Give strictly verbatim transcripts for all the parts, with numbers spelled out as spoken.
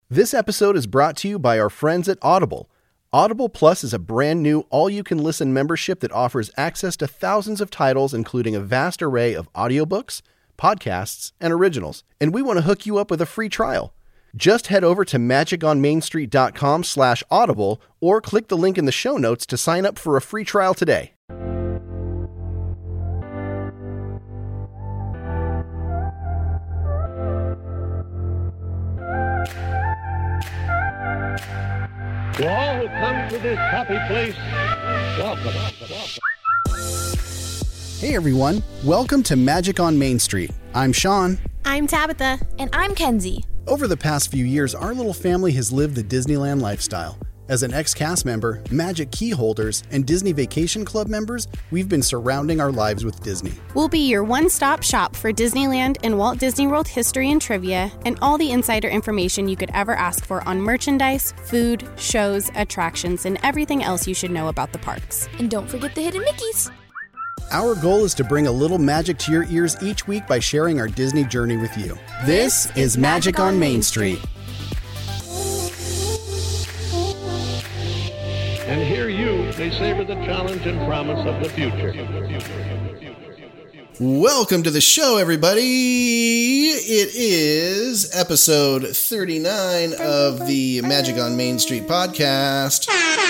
This episode is brought to you by our friends at Audible. Audible Plus is a brand new all-you-can-listen membership that offers access to thousands of titles, including a vast array of audiobooks, podcasts, and originals. And we want to hook you up with a free trial. Just head over to magiconmainstreet.com slash audible or click the link in the show notes to sign up for a free trial today. To all who come to this happy place, welcome. welcome. Hey everyone, welcome to Magic on Main Street. I'm Sean. I'm Tabitha. And I'm Kenzie. Over the past few years, our little family has lived the Disneyland lifestyle. As an ex-cast member, Magic key holders, and Disney Vacation Club members, we've been surrounding our lives with Disney. We'll be your one-stop shop for Disneyland and Walt Disney World history and trivia, and all the insider information you could ever ask for on merchandise, food, shows, attractions, and everything else you should know about the parks. And don't forget the hidden Mickeys. Our goal is to bring a little magic to your ears each week by sharing our Disney journey with you. This, this is Magic on Main Street. And here you may savor the challenge and promise of the future. Welcome to the show, everybody. It is episode thirty-nine of the Magic on Main Street podcast.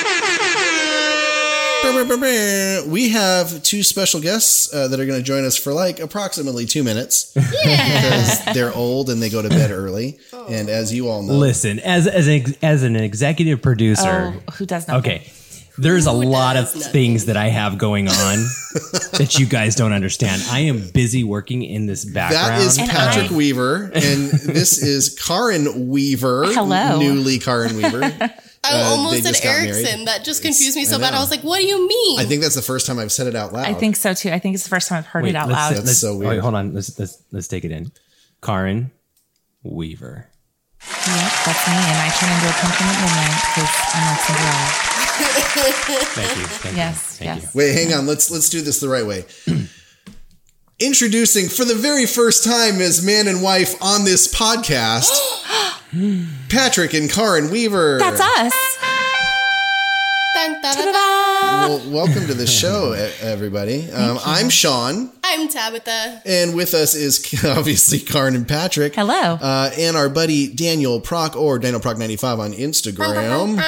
We have two special guests uh, that are going to join us for like approximately two minutes. Yeah. Because they're old and they go to bed early. Oh. And as you all know. Listen, as as, an, as an executive producer. Oh, who does not? Okay. There's a Who lot of does things that I have going on that you guys don't understand. I am busy working in this background. That is And Patrick I- Weaver. And this is Karen Weaver. Hello. Newly Karen Weaver. I Uh, almost they said just got Erickson. married. That just confused me It's- so I bad. know. I was like, what do you mean? I think that's the first time I've said it out loud. I think so too. I think it's the first time I've heard Wait, it out let's- loud. That's let's- so weird. Wait, hold on. Let's let's let's take it in. Karen Weaver. Yeah, that's me. And I turn into a pumpkin at midnight because I'm like Cinderella. Thank you. Thank Yes, you. Thank yes. Wait, hang on. Let's let's do this the right way. Introducing for the very first time as man and wife on this podcast, Patrick and Karen Weaver. That's us. Dun, da, da, da. Ta-da! Well, welcome to the show, e- everybody. Um, I'm Sean, I'm Tabitha. and with us is obviously Karen and Patrick. Hello. Uh, and our buddy Daniel Proc or Daniel Proc ninety-five on Instagram.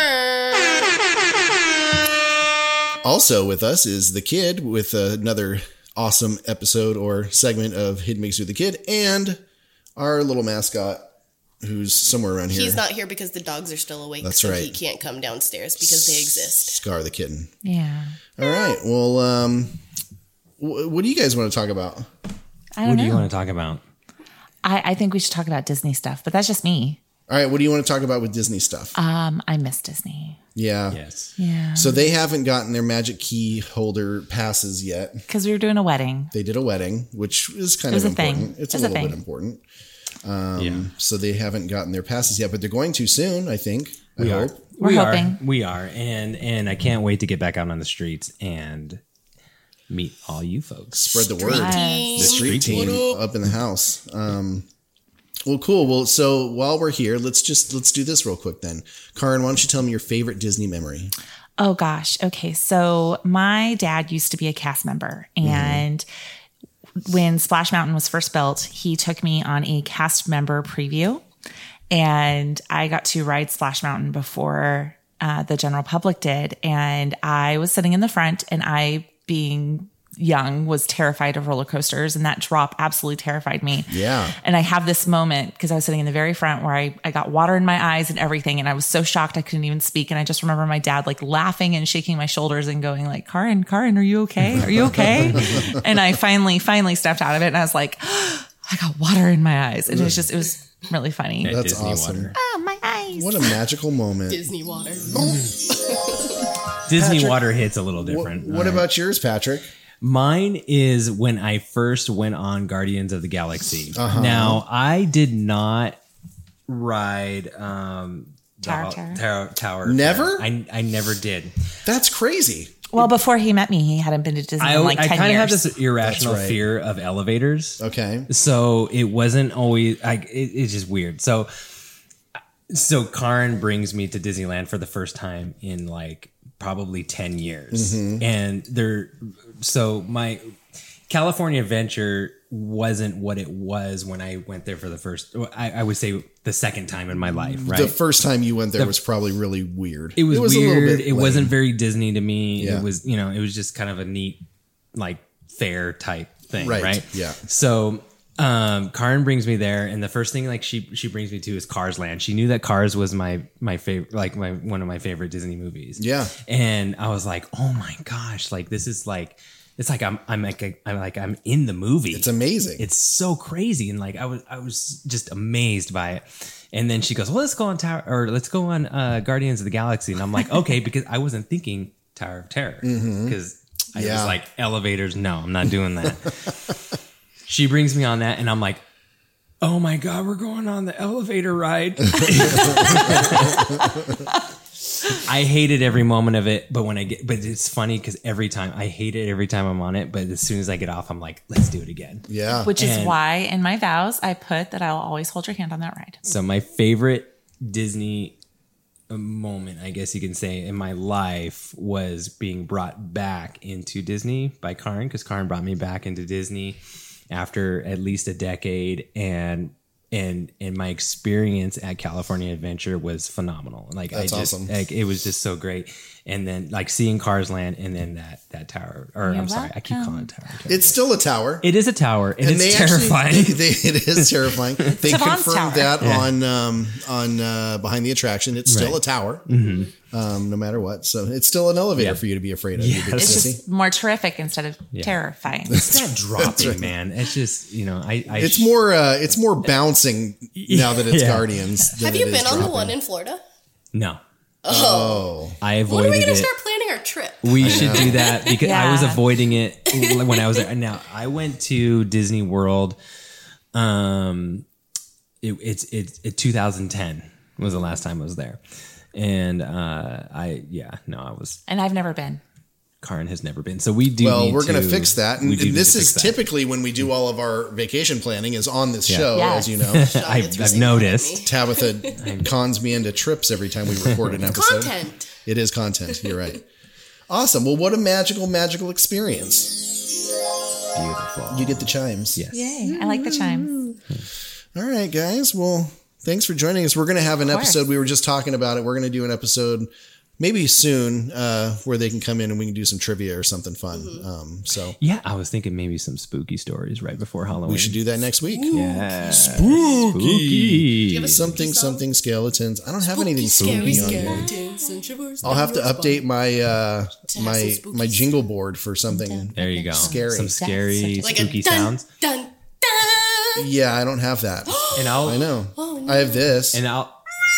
Also with us is the kid with another awesome episode or segment of Hidden Mix with the Kid, and our little mascot who's somewhere around here. He's not here because the dogs are still awake. That's so right. he can't come downstairs because they exist. Scar the kitten. Yeah. All right. Well, um, wh- what do you guys want to talk about? I don't What know. do you want to talk about? I, I think we should talk about Disney stuff, but that's just me. All right. What do you want to talk about with Disney stuff? Um, I miss Disney. yeah. Yes. Yeah. So they haven't gotten their magic key holder passes yet. Because we were doing a wedding. They did a wedding, which is kind It was of a thing. important. It's It a was a little bit thing. important. Um, Yeah. So they haven't gotten their passes yet, but they're going to soon, I think. I We hope. are. We're we hoping. Are. We are. And and I can't wait to get back out on the streets and meet all you folks. Spread the word. Team. The street team up in the house. Um, well, cool. Well, so while we're here, let's just let's do this real quick then. Karen, why don't you tell me your favorite Disney memory? Oh gosh. Okay. So my dad used to be a cast member, and when Splash Mountain was first built, he took me on a cast member preview, and I got to ride Splash Mountain before uh, the general public did. And I was sitting in the front, and I, being young, was terrified of roller coasters, and that drop absolutely terrified me. Yeah. And I have this moment because I was sitting in the very front where I, I got water in my eyes and everything. And I was so shocked I couldn't even speak. And I just remember my dad like laughing and shaking my shoulders and going like, Karen, Karen, are you okay? Are you okay? And I finally, finally stepped out of it. And I was like, I got water in my eyes. And it was just, it was really funny. At That's Disney awesome. Water. Oh, my eyes. What a magical moment. Disney water. Disney Patrick, Water hits a little What, different. what Uh, about yours, Patrick? Mine is when I first went on Guardians of the Galaxy. Uh-huh. Now, I did not ride um, Tower the- Tower. Tower. Tower Never? I, I never did. That's crazy. Well, before he met me, he hadn't been to Disney I, in like I ten kind of years. have this irrational That's right. fear of elevators. Okay. So it wasn't always, I, it, it's just weird. So so Karin brings me to Disneyland for the first time in like probably ten years. Mm-hmm. And there, so my California Adventure wasn't what it was when I went there for the first, I, I would say the second time in my life, right? The first time you went there The- was probably really weird. It was, a little weird. bit It lame. wasn't very Disney to me. Yeah. It was, you know, it was just kind of a neat, like fair type thing, Right, right? yeah. So um, Karin brings me there, and the first thing like she she brings me to is Cars Land. She knew that Cars was my my favorite, like my one of my favorite Disney movies. Yeah. And I was like, oh my gosh, like this is like. It's like I'm I'm like a, I'm like I'm in the movie. It's amazing. It's so crazy, and like I was I was just amazed by it. And then she goes, "Well, let's go on Tower or let's go on uh, Guardians of the Galaxy." And I'm like, "Okay," because I wasn't thinking Tower of Terror because I Yeah. was like elevators. No, I'm not doing that. She brings me on that, and I'm like, "Oh my god, we're going on the elevator ride." I hated every moment of it, but when I get, but it's funny because every time I hate it every time I'm on it, but as soon as I get off, I'm like, let's do it again. Yeah. Which is And- why in my vows I put that I'll always hold your hand on that ride. So my favorite Disney moment, I guess you can say, in my life was being brought back into Disney by Karin, because Karin brought me back into Disney after at least a decade, and and and my experience at California Adventure was phenomenal. Like That's I just awesome. like it was just so great. And then like seeing Cars Land, and then that that tower, or You're I'm sorry, I keep welcome. calling it tower. It's still a tower. It is a tower, and, it's they terrifying. Actually, they, it is terrifying. They Tavon's confirmed tower. that on um, on uh, behind the attraction. It's still Right. a tower, um, no matter what. So it's still an elevator Yeah. for you to be afraid of. You big It's sissy. just more terrific instead of terrifying. It's not dropping, man. It's just, you know, I. I It's more. Uh, it's more bouncing now that it's Yeah. Guardians. than Have you it is been on the dropping. one in Florida? No. Oh, I When avoided are we going to it. start planning our trip? We should do that because I was Yeah. avoiding it when I was there. Now I went to Disney World. Um, it, it's it's it, twenty ten was the last time I was there, and uh, I yeah no I was. And I've never been. Karin has never been, so we do. well, need we're going to to fix that. And we do need this to is fix that. typically when we do all of our vacation planning is on this Yeah. show, Yes. as you know. I've, I've noticed. Tabitha cons me into trips every time we record an episode. Content. It is content. You're right. Awesome. Well, what a magical, magical experience. Beautiful. You get the chimes. Yes. Yay. I like the chimes. All right, guys. Well, thanks for joining us. We're going to have an Of course. episode. We were just talking about it. We're going to do an episode maybe soon uh, where they can come in and we can do some trivia or something fun. Um, so Yeah, I was thinking maybe some spooky stories right before Halloween. we should do that next week. Yeah. Spooky. Spooky. have a Something, spooky song? something skeletons. I don't have anything Scary spooky on here. skeletons and shivers I'll have to down your update spine. my uh, some my spooky my jingle board for something. There you go. Scary. Some scary, Like spooky a dun, sounds. dun, dun. Yeah, I don't have that. And I'll I know. Oh, no. I have this, and I'll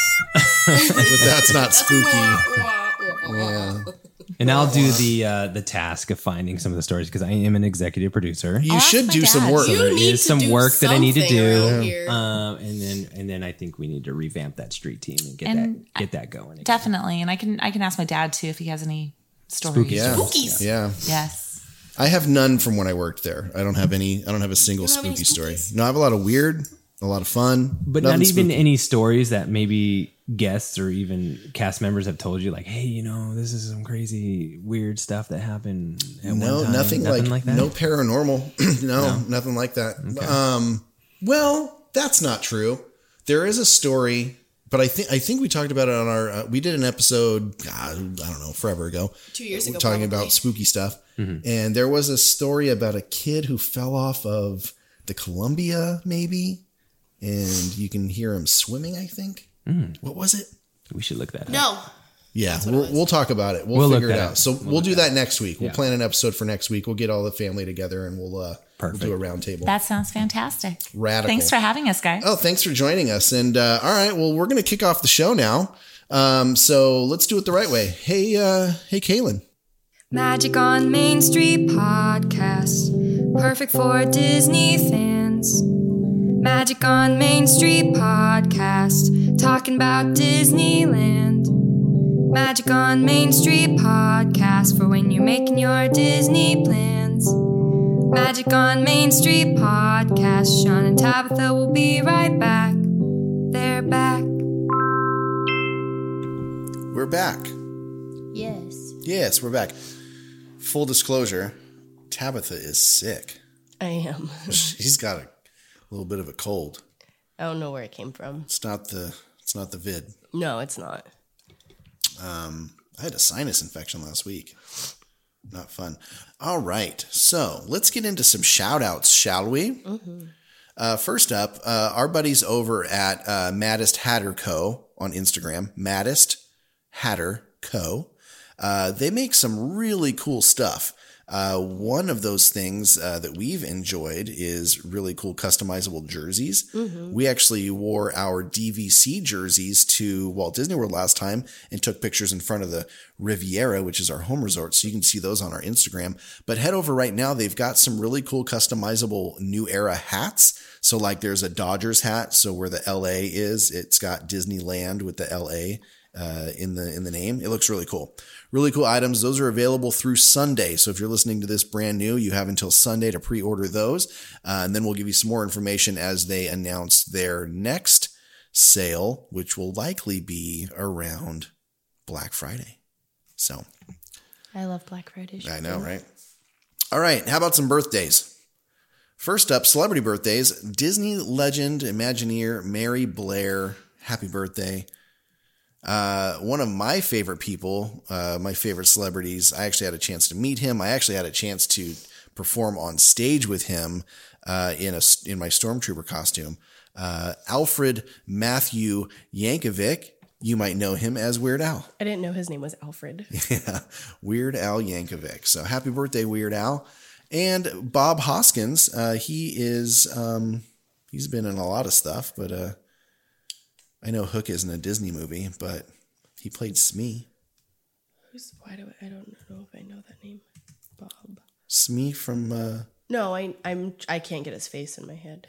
but that's not spooky. Wah, wah, wah. Yeah. and I'll do the uh, the task of finding some of the stories because I am an executive producer. You I'll ask should my do some dad. work. You there need is to some do work that I need to something do. around here. Um, and then and then I think we need to revamp that street team and get And that get that going. again. Definitely. And I can I can ask my dad too if he has any stories. Spooky Yeah. Spookies. Yeah. Yes. I have none from when I worked there. I don't have any. I don't have a single You don't have any spooky story. spookies? No, I have a lot of weird, a lot of fun, But nothing not even spooky. any stories that maybe guests or even cast members have told you, like, hey, you know, this is some crazy weird stuff that happened at No, one time. nothing, like, that. no paranormal. no, nothing like that. Um, well, that's not true. There is a story, but I think I think we talked about it on our. Uh, we did an episode. God, I don't know, forever ago. Two years ago, talking probably. about spooky stuff, and there was a story about a kid who fell off of the Columbia, maybe, and you can hear him swimming. I think. What was it? We should look that up. No. Yeah, what it we'll, was. we'll talk about it. We'll, We'll look figure it that out. up. So We'll we'll, look do that that next week. We'll Yeah. plan an episode for next week. We'll get all the family together and we'll uh, we'll Perfect. do a round table. That sounds fantastic. Radical. Thanks for having us, guys. Oh, thanks for joining us. And uh, all right, well, we're going to kick off the show now. Um, so let's do it the right way. Hey, uh, hey, Kaylin. Magic on Main Street podcast, perfect for Disney fans. Magic on Main Street podcast, talking about Disneyland. Magic on Main Street podcast, for when you're making your Disney plans. Magic on Main Street podcast, Sean and Tabitha will be right back. They're back. We're back. Yes. Yes, we're back. Full disclosure, Tabitha is sick. I am. She's got a little bit of a cold. I don't know where it came from. It's not the it's not the vid. No, it's not. Um, I had a sinus infection last week. Not fun. All right, so let's get into some shout outs, shall we? Mm-hmm. Uh, first up, uh, our buddies over at uh, Maddest Hatter Co. on Instagram, Maddest Hatter Co. Uh, they make some really cool stuff. Uh, one of those things uh, that we've enjoyed is really cool customizable jerseys. Mm-hmm. We actually wore our D V C jerseys to Walt Disney World last time and took pictures in front of the Riviera, which is our home resort. So you can see those on our Instagram. But head over right now. They've got some really cool customizable New Era hats. So like there's a Dodgers hat. So where the L A is, it's got Disneyland with the L A uh, in the in the name. It looks really cool. Really cool items. Those are available through Sunday. So if you're listening to this brand new, you have until Sunday to pre-order those. Uh, and then we'll give you some more information as they announce their next sale, which will likely be around Black Friday. So I love Black Friday. I know, right? All right. How about some birthdays? First up, celebrity birthdays. Disney legend, Imagineer, Mary Blair. Happy birthday. Uh, one of my favorite people, uh, my favorite celebrities, I actually had a chance to meet him. I actually had a chance to perform on stage with him, uh, in a, in my Stormtrooper costume. Uh, Alfred Matthew Yankovic. You might know him as Weird Al. I didn't know his name was Alfred. Yeah. Weird Al Yankovic. So happy birthday, Weird Al. And Bob Hoskins. Uh, he is, um, he's been in a lot of stuff, but, uh, I know Hook isn't a Disney movie, but he played Smee. Who's, why do I, I don't know if I know that name. Bob. Smee from. Uh, no, I I'm I can't get his face in my head.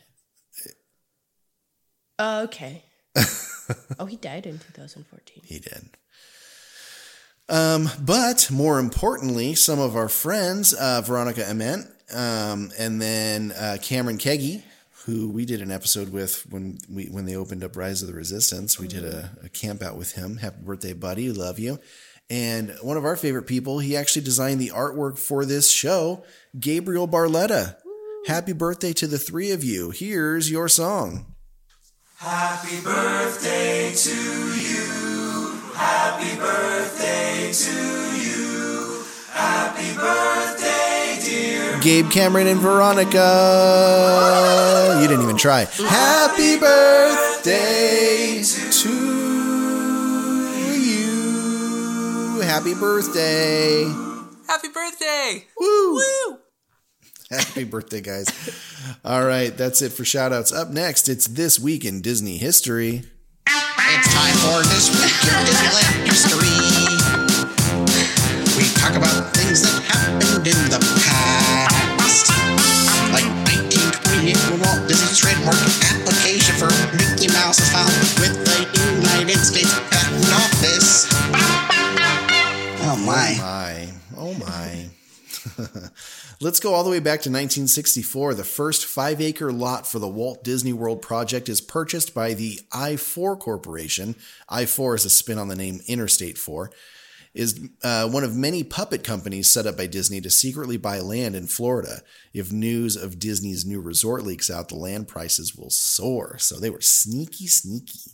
Uh, okay. Oh, he died in two thousand fourteen. He did. Um, but more importantly, some of our friends, uh, Veronica Ament, um, and then uh, Cameron Keggy, who we did an episode with when we when they opened up Rise of the Resistance. We did a, a camp out with him. Happy birthday, buddy. Love you. And one of our favorite people, he actually designed the artwork for this show, Gabriel Barletta. Happy birthday to the three of you. Here's your song. Happy birthday to you. Happy birthday to you. Happy birthday, dear Gabe, Cameron, and Veronica. You didn't even try. Happy birthday to you. Happy birthday. Happy birthday. Woo. Woo. Happy birthday, guys. All right, that's it for shout-outs. Up next, it's This Week in Disney History. It's time for This Week in Disneyland History. We talk about things that happened in the past. Like nineteen twenty-eight, when Walt Disney's trademark application for Mickey Mouse is filed with the United States Patent Office. Oh my. Oh my. Oh my. Let's go all the way back to nineteen sixty-four. The first five-acre lot for the Walt Disney World project is purchased by the I four Corporation. I four is a spin on the name Interstate four. Is uh, one of many puppet companies set up by Disney to secretly buy land in Florida. If news of Disney's new resort leaks out, the land prices will soar. So they were sneaky, sneaky.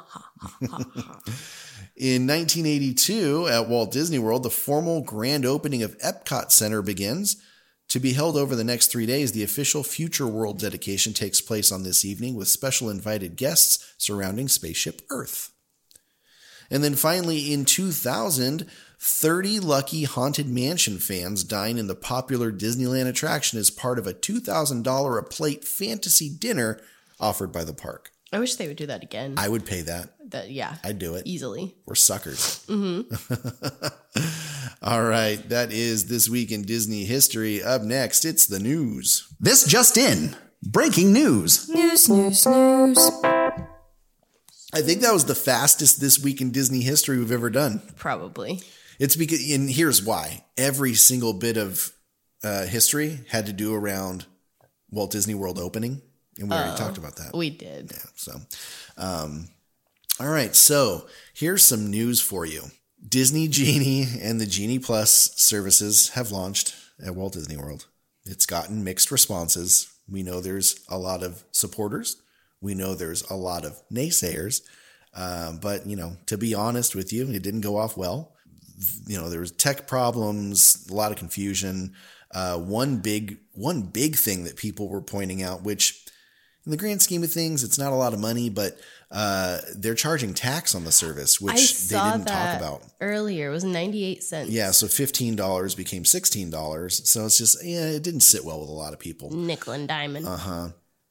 In nineteen eighty-two, at Walt Disney World, the formal grand opening of Epcot Center begins. To be held over the next three days, the official Future World dedication takes place on this evening with special invited guests surrounding Spaceship Earth. And then finally, in two thousand, thirty lucky Haunted Mansion fans dine in the popular Disneyland attraction as part of a two thousand dollars a plate fantasy dinner offered by the park. I wish they would do that again. I would pay that. That yeah. I'd do it. Easily. We're suckers. Mm-hmm. All right. That is This Week in Disney History. Up next, it's the news. This just in. Breaking news. News, news, news. I think that was the fastest This Week in Disney History we've ever done. Probably. It's because, and here's why. Every single bit of uh, history had to do around Walt Disney World opening. And we already Oh, talked about that. We did. Yeah. So, um, all right. So here's some news for you. Disney Genie and the Genie Plus services have launched at Walt Disney World. It's gotten mixed responses. We know there's a lot of supporters. We know there's a lot of naysayers. Um, but, you know, to be honest with you, it didn't go off well. You know, there was tech problems, a lot of confusion. Uh, one big, one big thing that people were pointing out, which in the grand scheme of things, it's not a lot of money, but uh, they're charging tax on the service, which I saw they didn't that talk about earlier. It was ninety-eight cents. Yeah, so fifteen dollars became sixteen dollars. So it's just, yeah, it didn't sit well with a lot of people. Nickel and diamond. Uh-huh.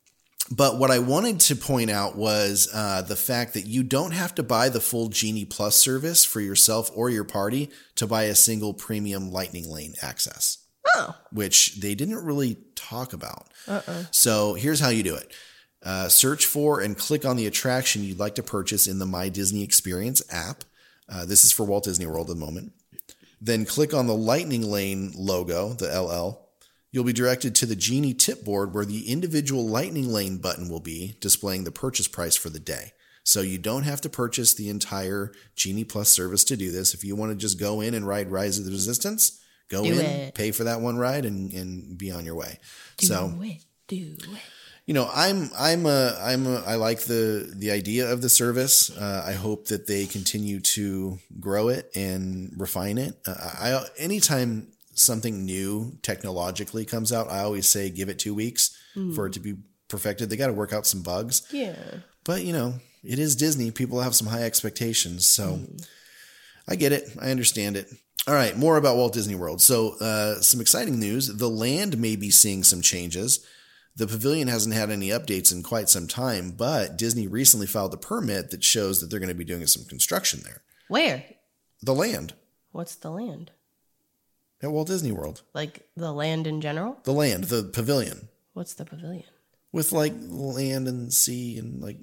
But what I wanted to point out was uh, the fact that you don't have to buy the full Genie Plus service for yourself or your party to buy a single premium Lightning Lane access. Oh. Which they didn't really talk about. Uh-uh. So here's how you do it. Uh, search for and click on the attraction you'd like to purchase in the My Disney Experience app. Uh, this is for Walt Disney World at the moment. Then click on the Lightning Lane logo, the L L. You'll be directed to the Genie tip board where the individual Lightning Lane button will be, displaying the purchase price for the day. So you don't have to purchase the entire Genie Plus service to do this. If you want to just go in and ride Rise of the Resistance, go do in, it. pay for that one ride, and, and be on your way. Do so, it. Do it. You know, I'm I'm a I'm a, I like the the idea of the service. Uh, I hope that they continue to grow it and refine it. Uh, I anytime something new technologically comes out, I always say give it two weeks mm. for it to be perfected. They got to work out some bugs. Yeah. But you know, it is Disney. People have some high expectations, so mm. I get it. I understand it. All right, more about Walt Disney World. So, uh, some exciting news. The land may be seeing some changes. The pavilion hasn't had any updates in quite some time, but Disney recently filed a permit that shows that they're going to be doing some construction there. Where? The land. What's the land? At Walt Disney World. Like the land in general? The land, the pavilion. What's the pavilion? With like land and sea and like...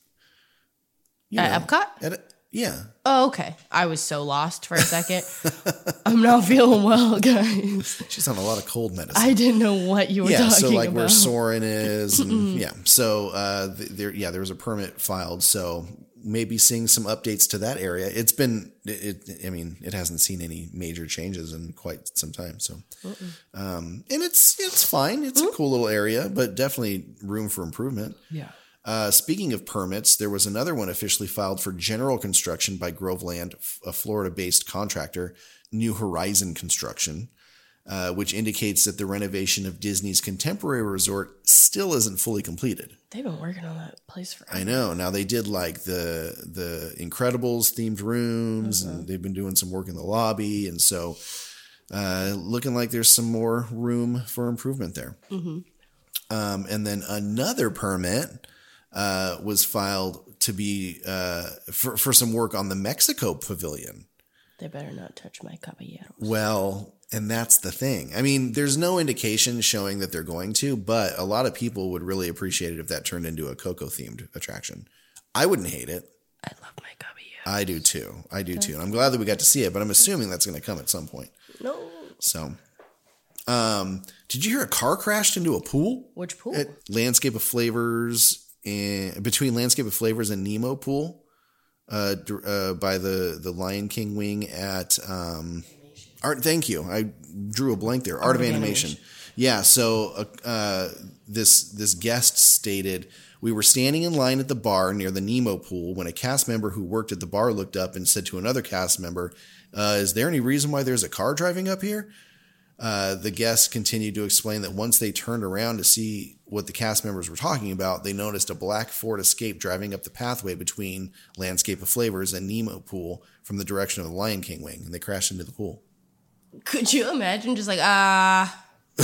You At know, Epcot? At, yeah. Oh, okay. I was so lost for a second. I'm not feeling well, guys. She's on a lot of cold medicine. I didn't know what you were yeah, talking about. so like about. Where Soarin' is. And, yeah. So uh, there, yeah, there was a permit filed. So maybe seeing some updates to that area. It's been, it, it, I mean, it hasn't seen any major changes in quite some time. So, um, and it's, it's fine. It's mm-hmm. a cool little area, but definitely room for improvement. Yeah. Uh, speaking of permits, there was another one officially filed for general construction by Groveland, a Florida-based contractor, New Horizon Construction, uh, which indicates that the renovation of Disney's contemporary resort still isn't fully completed. They've been working on that place for. I know. Now they did like the the Incredibles themed rooms, mm-hmm. and they've been doing some work in the lobby, and so uh, looking like there's some more room for improvement there. Mm-hmm. Um, and then another permit. Uh, was filed to be uh, for, for some work on the Mexico Pavilion. They better not touch my caballeros. Well, and that's the thing. I mean, there's no indication showing that they're going to, but a lot of people would really appreciate it if that turned into a Coco-themed attraction. I wouldn't hate it. I love my caballeros. I do too. I do too. And I'm glad that we got to see it, but I'm assuming that's going to come at some point. No. So, um, did you hear a car crashed into a pool? Which pool? At Landscape of Flavors. And between Landscape of Flavors and Nemo Pool, uh, uh, by the, the Lion King wing at um, Art. Thank you. I drew a blank there. Art, Art of, of Animation. Animation. Yeah. So uh, uh, this this guest stated, "We were standing in line at the bar near the Nemo Pool when a cast member who worked at the bar looked up and said to another cast member, uh, 'Is there any reason why there's a car driving up here?' Uh, the guest continued to explain that once they turned around to see what the cast members were talking about, they noticed a black Ford Escape driving up the pathway between Landscape of Flavors and Nemo Pool from the direction of the Lion King wing, and they crashed into the pool." Could you imagine just like, ah, uh,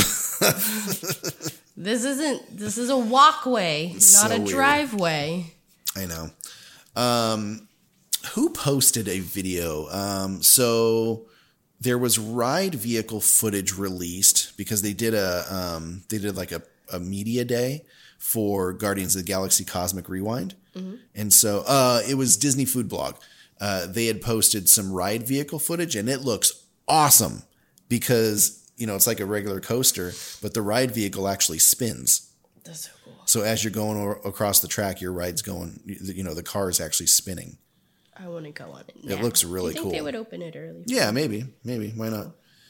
this isn't, this is a walkway, it's not so a weird. driveway. I know. Um, who posted a video? Um, so... There was ride vehicle footage released because they did a um, they did like a, a media day for Guardians of the Galaxy Cosmic Rewind. Mm-hmm. And so uh, it was Disney Food Blog. Uh, they had posted some ride vehicle footage and it looks awesome because, you know, it's like a regular coaster, but the ride vehicle actually spins. That's so cool. So as you're going or- across the track, your ride's going, you know, the car is actually spinning. I want to go on it now. It looks really Do you think cool. they would open it early? Yeah, maybe. Maybe. Why not?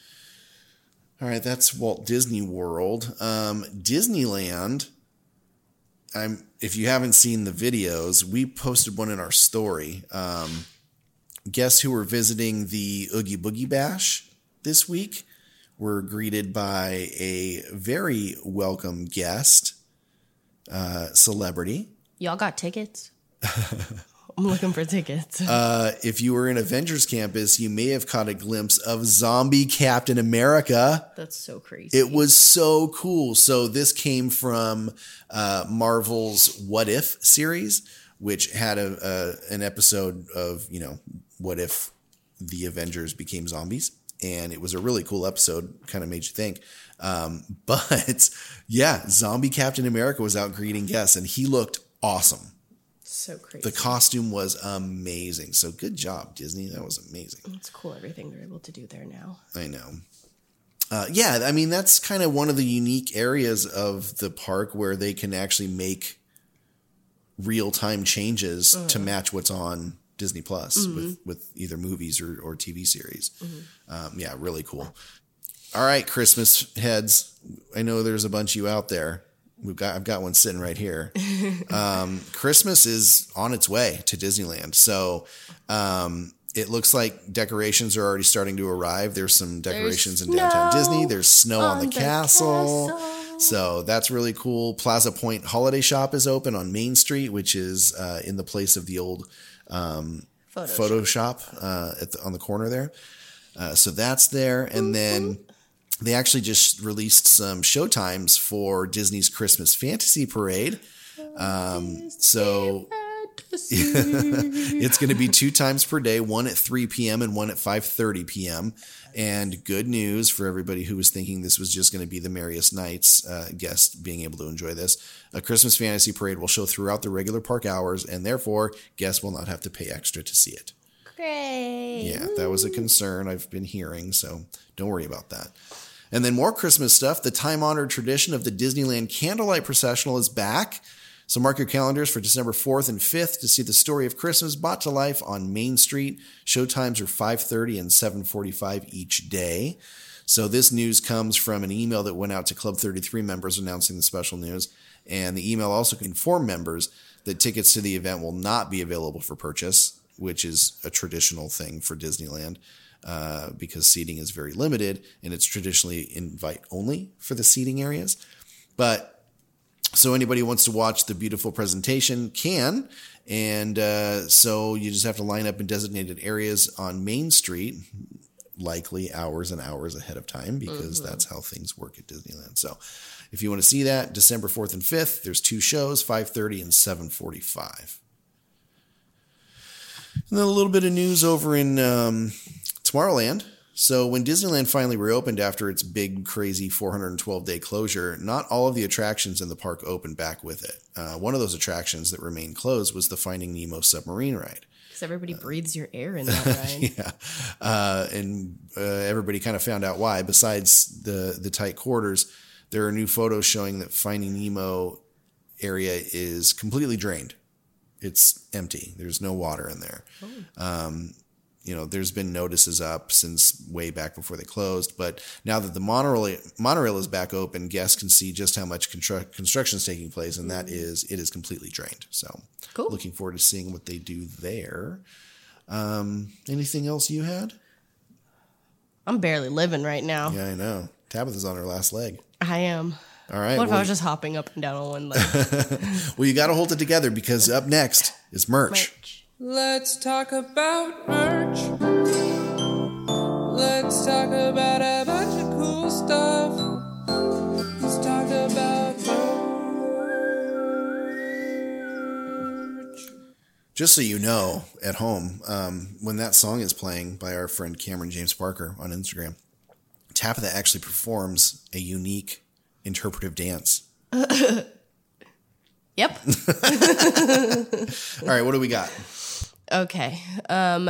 All right, that's Walt Disney World. Um, Disneyland, I'm. if you haven't seen the videos, we posted one in our story. Um, guests who were visiting the Oogie Boogie Bash this week were greeted by a very welcome guest, uh, celebrity. Y'all got tickets? I'm looking for tickets. Uh, if you were in Avengers Campus, you may have caught a glimpse of zombie Captain America. That's so crazy. It was so cool. So this came from uh, Marvel's What If series, which had a, a an episode of, you know, what if the Avengers became zombies. And it was a really cool episode, kind of made you think. Um, but yeah, zombie Captain America was out greeting guests and he looked awesome. So crazy. The costume was amazing. So good job, Disney. That was amazing. It's cool everything they're able to do there now. I know. Uh, yeah, I mean, that's kind of one of the unique areas of the park where they can actually make real-time changes Uh-huh. to match what's on Disney Plus Mhm. with, with either movies or, or T V series. Mhm. Um, yeah, really cool. All right, Christmas heads. I know there's a bunch of you out there. We've got I've got one sitting right here. Um, Christmas is on its way to Disneyland. So um, it looks like decorations are already starting to arrive. There's some decorations There's in downtown snow Disney. There's snow on, on the, the castle. castle. So that's really cool. Plaza Point Holiday Shop is open on Main Street, which is uh, in the place of the old um, Photo photo shop uh, at the, on the corner there. Uh, so that's there. And then they actually just released some showtimes for Disney's Christmas Fantasy Parade. Um, so it's going to be two times per day, one at three p.m. and one at five thirty p.m. And good news for everybody who was thinking this was just going to be the Merriest Nights uh, guest being able to enjoy this. A Christmas Fantasy Parade will show throughout the regular park hours, and therefore guests will not have to pay extra to see it. Great. Yeah, that was a concern I've been hearing, so don't worry about that. And then more Christmas stuff. The time-honored tradition of the Disneyland Candlelight Processional is back. So mark your calendars for December fourth and fifth to see the story of Christmas brought to life on Main Street. Showtimes are five thirty and seven forty-five each day. So this news comes from an email that went out to Club thirty-three members announcing the special news. And the email also informed members that tickets to the event will not be available for purchase, which is a traditional thing for Disneyland. Uh, because seating is very limited and it's traditionally invite only for the seating areas. But so anybody who wants to watch the beautiful presentation can. And uh, so you just have to line up in designated areas on Main Street, likely hours and hours ahead of time, because Mhm. that's how things work at Disneyland. So if you want to see that, December fourth and fifth, there's two shows, five thirty and seven forty-five. And then a little bit of news over in um, Tomorrowland. So when Disneyland finally reopened after its big, crazy four hundred twelve day closure, not all of the attractions in the park opened back with it. Uh, one of those attractions that remained closed was the Finding Nemo submarine ride. Because everybody breathes your air in that ride. Yeah. Uh, and uh, everybody kind of found out why. Besides the, the tight quarters, there are new photos showing that Finding Nemo area is completely drained. It's empty. There's no water in there. Oh. Um, you know, there's been notices up since way back before they closed. But now that the monorail, monorail is back open, guests can see just how much constru- construction is taking place. And that is, it is completely drained. So cool. Looking forward to seeing what they do there. Um, anything else you had? I'm barely living right now. Yeah, I know. Tabitha's on her last leg. I am. All right. What if well, I was just hopping up and down on one leg? well, you got to hold it together because up next is merch. merch. Let's talk about merch. Let's talk about a bunch of cool stuff. Let's talk about merch. Just so you know, at home, um, when that song is playing by our friend Cameron James Parker on Instagram, Tabitha actually performs a unique interpretive dance. Yep. All right, what do we got? Okay. Um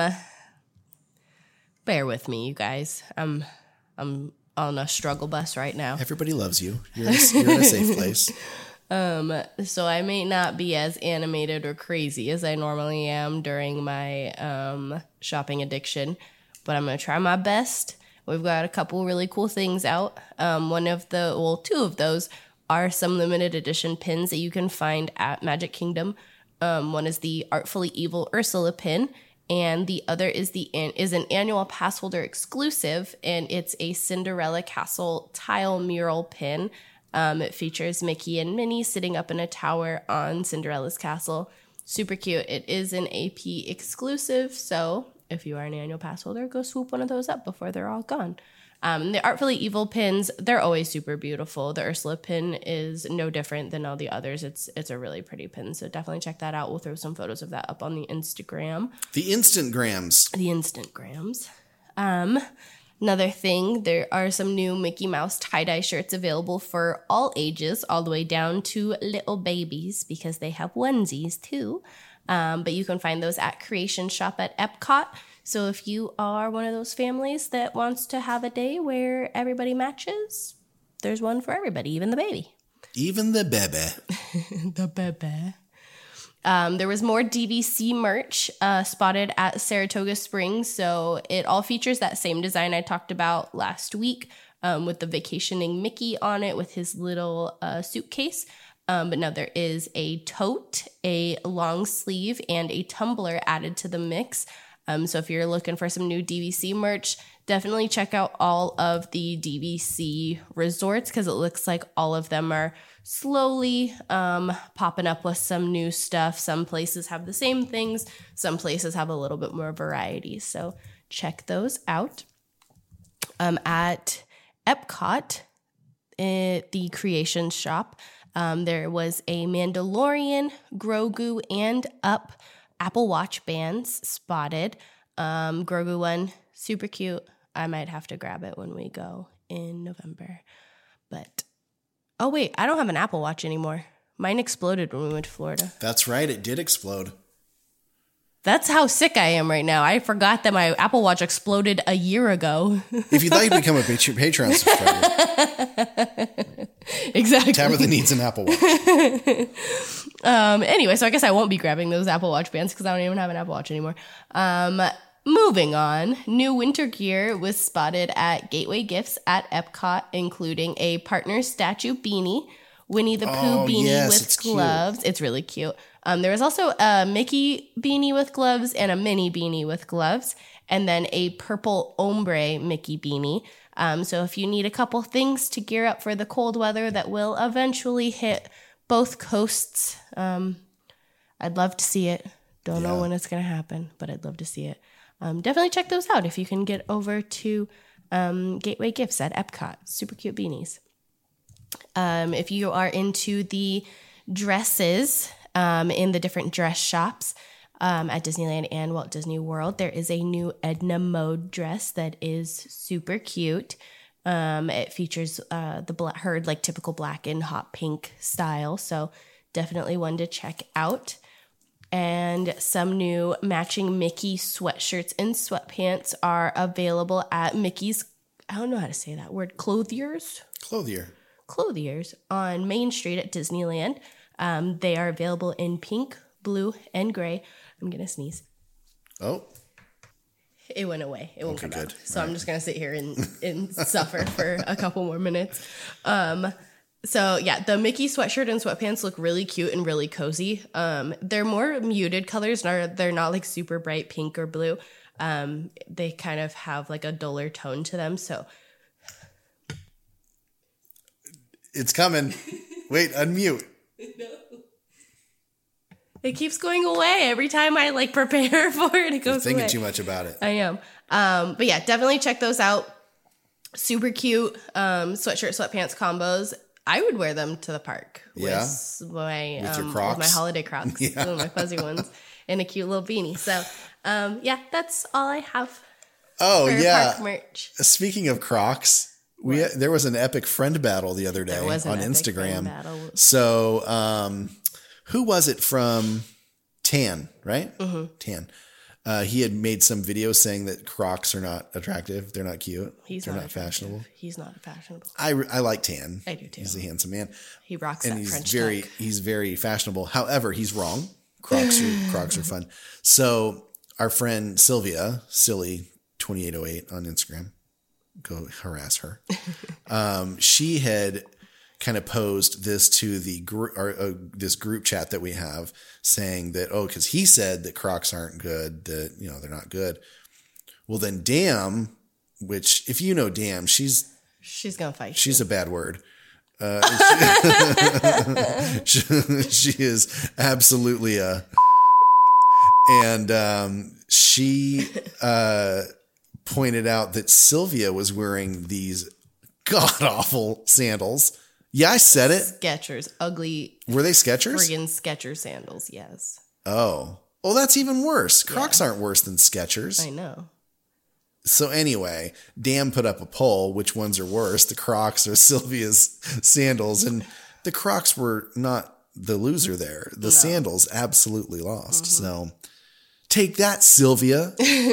bear with me, you guys. I'm I'm on a struggle bus right now. Everybody loves you. You're in a, you're in a safe place. Um, so I may not be as animated or crazy as I normally am during my um, shopping addiction, but I'm going to try my best. We've got a couple really cool things out. Um, one of the, well, two of those are some limited edition pins that you can find at Magic Kingdom. Um, one is the Artfully Evil Ursula pin, and the other is the is an annual pass holder exclusive, and it's a Cinderella Castle tile mural pin. Um, it features Mickey and Minnie sitting up in a tower on Cinderella's castle. Super cute. It is an A P exclusive, so if you are an annual pass holder, go swoop one of those up before they're all gone. Um, the Artfully Evil pins, they're always super beautiful. The Ursula pin is no different than all the others. It's it's a really pretty pin, so definitely check that out. We'll throw some photos of that up on the Instagram. The Instagrams. The Instagrams. Um, another thing, there are some new Mickey Mouse tie-dye shirts available for all ages, all the way down to little babies, because they have onesies too. Um, but you can find those at Creation Shop at Epcot. So if you are one of those families that wants to have a day where everybody matches, there's one for everybody, even the baby. Even the bebe. The bebe. Um, there was more D V C merch uh, spotted at Saratoga Springs. So it all features that same design I talked about last week um, with the vacationing Mickey on it with his little uh, suitcase. Um, but no, there is a tote, a long sleeve, and a tumbler added to the mix. Um, so if you're looking for some new D V C merch, definitely check out all of the D V C resorts, because it looks like all of them are slowly um, popping up with some new stuff. Some places have the same things. Some places have a little bit more variety. So check those out. Um, at Epcot, at the Creation Shop, um, there was a Mandalorian, Grogu, and Up Apple Watch bands spotted. Um, Grogu one, super cute. I might have to grab it when we go in November. But, oh wait, I don't have an Apple Watch anymore. Mine exploded when we went to Florida. That's right, it did explode. That's how sick I am right now. I forgot that my Apple Watch exploded a year ago. If you'd like to become a Patreon subscriber. Exactly. Tabitha needs an Apple Watch. um, anyway, so I guess I won't be grabbing those Apple Watch bands because I don't even have an Apple Watch anymore. Um, moving on, new winter gear was spotted at Gateway Gifts at Epcot, including a partner statue beanie, Winnie the Pooh oh, beanie yes, with it's gloves. Cute. It's really cute. Um, there was also a Mickey beanie with gloves and a Minnie beanie with gloves, and then a purple ombre Mickey beanie. Um, so if you need a couple things to gear up for the cold weather that will eventually hit both coasts, um, I'd love to see it. Don't yeah. know when it's going to happen, but I'd love to see it. Um, definitely check those out if you can get over to um, Gateway Gifts at Epcot. Super cute beanies. Um, if you are into the dresses um, in the different dress shops um, at Disneyland and Walt Disney World, there is a new Edna Mode dress that is super cute. Um, it features uh, the black, her like typical black and hot pink style, so definitely one to check out. And some new matching Mickey sweatshirts and sweatpants are available at Mickey's, I don't know how to say that word, Clothiers? Clothier. Clothiers on Main Street at Disneyland. Um, they are available in pink, blue, and gray. I'm going to sneeze. Oh. It went away. It won't okay, come good. out. So All I'm right. just going to sit here and, and suffer for a couple more minutes. Um, so yeah, the Mickey sweatshirt and sweatpants look really cute and really cozy. Um, they're more muted colors. They're not like super bright pink or blue. Um, they kind of have like a duller tone to them. So it's coming. Wait, unmute. No. It keeps going away every time I like prepare for it. It goes You're thinking away. too much about it. I am. Um, but yeah, definitely check those out. Super cute um, sweatshirt, sweatpants combos. I would wear them to the park Yeah? with my With your um, Crocs? with my holiday Crocs, Yeah. one of my fuzzy ones, and a cute little beanie. So um, yeah, that's all I have. Oh, for yeah. Park merch. Speaking of Crocs, we there was an epic friend battle the other day There was an on epic Instagram. friend battle. So, um, who was it from Tan, right? Mm-hmm. Tan. Uh, he had made some video saying that Crocs are not attractive. They're not cute. He's They're not, not fashionable. He's not fashionable. I, I like Tan. I do too. He's a handsome man. He rocks and that he's French very tuck. he's very fashionable. However, he's wrong. Crocs are Crocs are fun. So our friend Sylvia, Silly twenty-eight oh eight on Instagram, go harass her. um, she had kind of posed this to the group or uh, this group chat that we have, saying that oh, because he said that Crocs aren't good, that you know they're not good. Well, then Damn, which if you know Damn, she's she's gonna fight. She's you. a bad word. Uh, she, she is absolutely a, and um, she uh, pointed out that Sylvia was wearing these god awful sandals. Yeah, I said it. Skechers, ugly. Were they Skechers? Friggin' Skechers sandals. Yes. Oh, well, that's even worse. Crocs yeah. aren't worse than Skechers. I know. So anyway, Dan put up a poll, which ones are worse, the Crocs or Sylvia's sandals. And the Crocs were not the loser there. The no. sandals absolutely lost. Mm-hmm. So take that, Sylvia.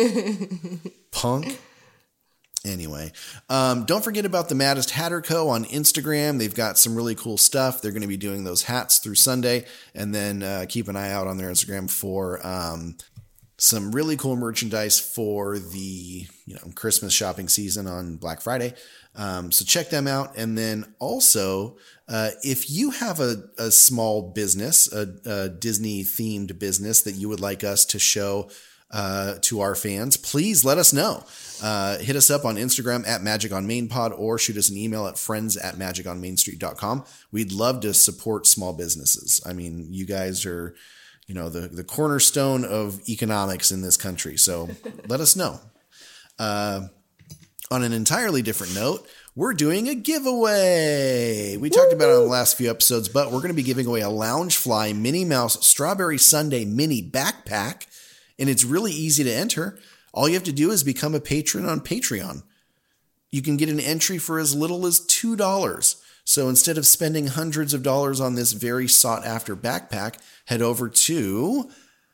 Punk. Anyway, um, don't forget about the Maddest Hatter Co. on Instagram. They've got some really cool stuff. They're going to be doing those hats through Sunday. And then uh, keep an eye out on their Instagram for um, some really cool merchandise for the you know Christmas shopping season on Black Friday. Um, so check them out. And then also, uh, if you have a, a small business, a, a Disney-themed business that you would like us to show Uh, to our fans, please let us know. Uh, hit us up on Instagram at Magic on Main Pod or shoot us an email at friends at magic on main street dot com. We'd love to support small businesses. I mean, you guys are, you know, the, the cornerstone of economics in this country. So let us know. Uh, on an entirely different note, we're doing a giveaway. We talked about it on the last few episodes, but we're going to be giving away a Loungefly Minnie Mouse Strawberry Sundae mini backpack. And it's really easy to enter. All you have to do is become a patron on Patreon. You can get an entry for as little as two dollars. So instead of spending hundreds of dollars on this very sought after backpack, head over to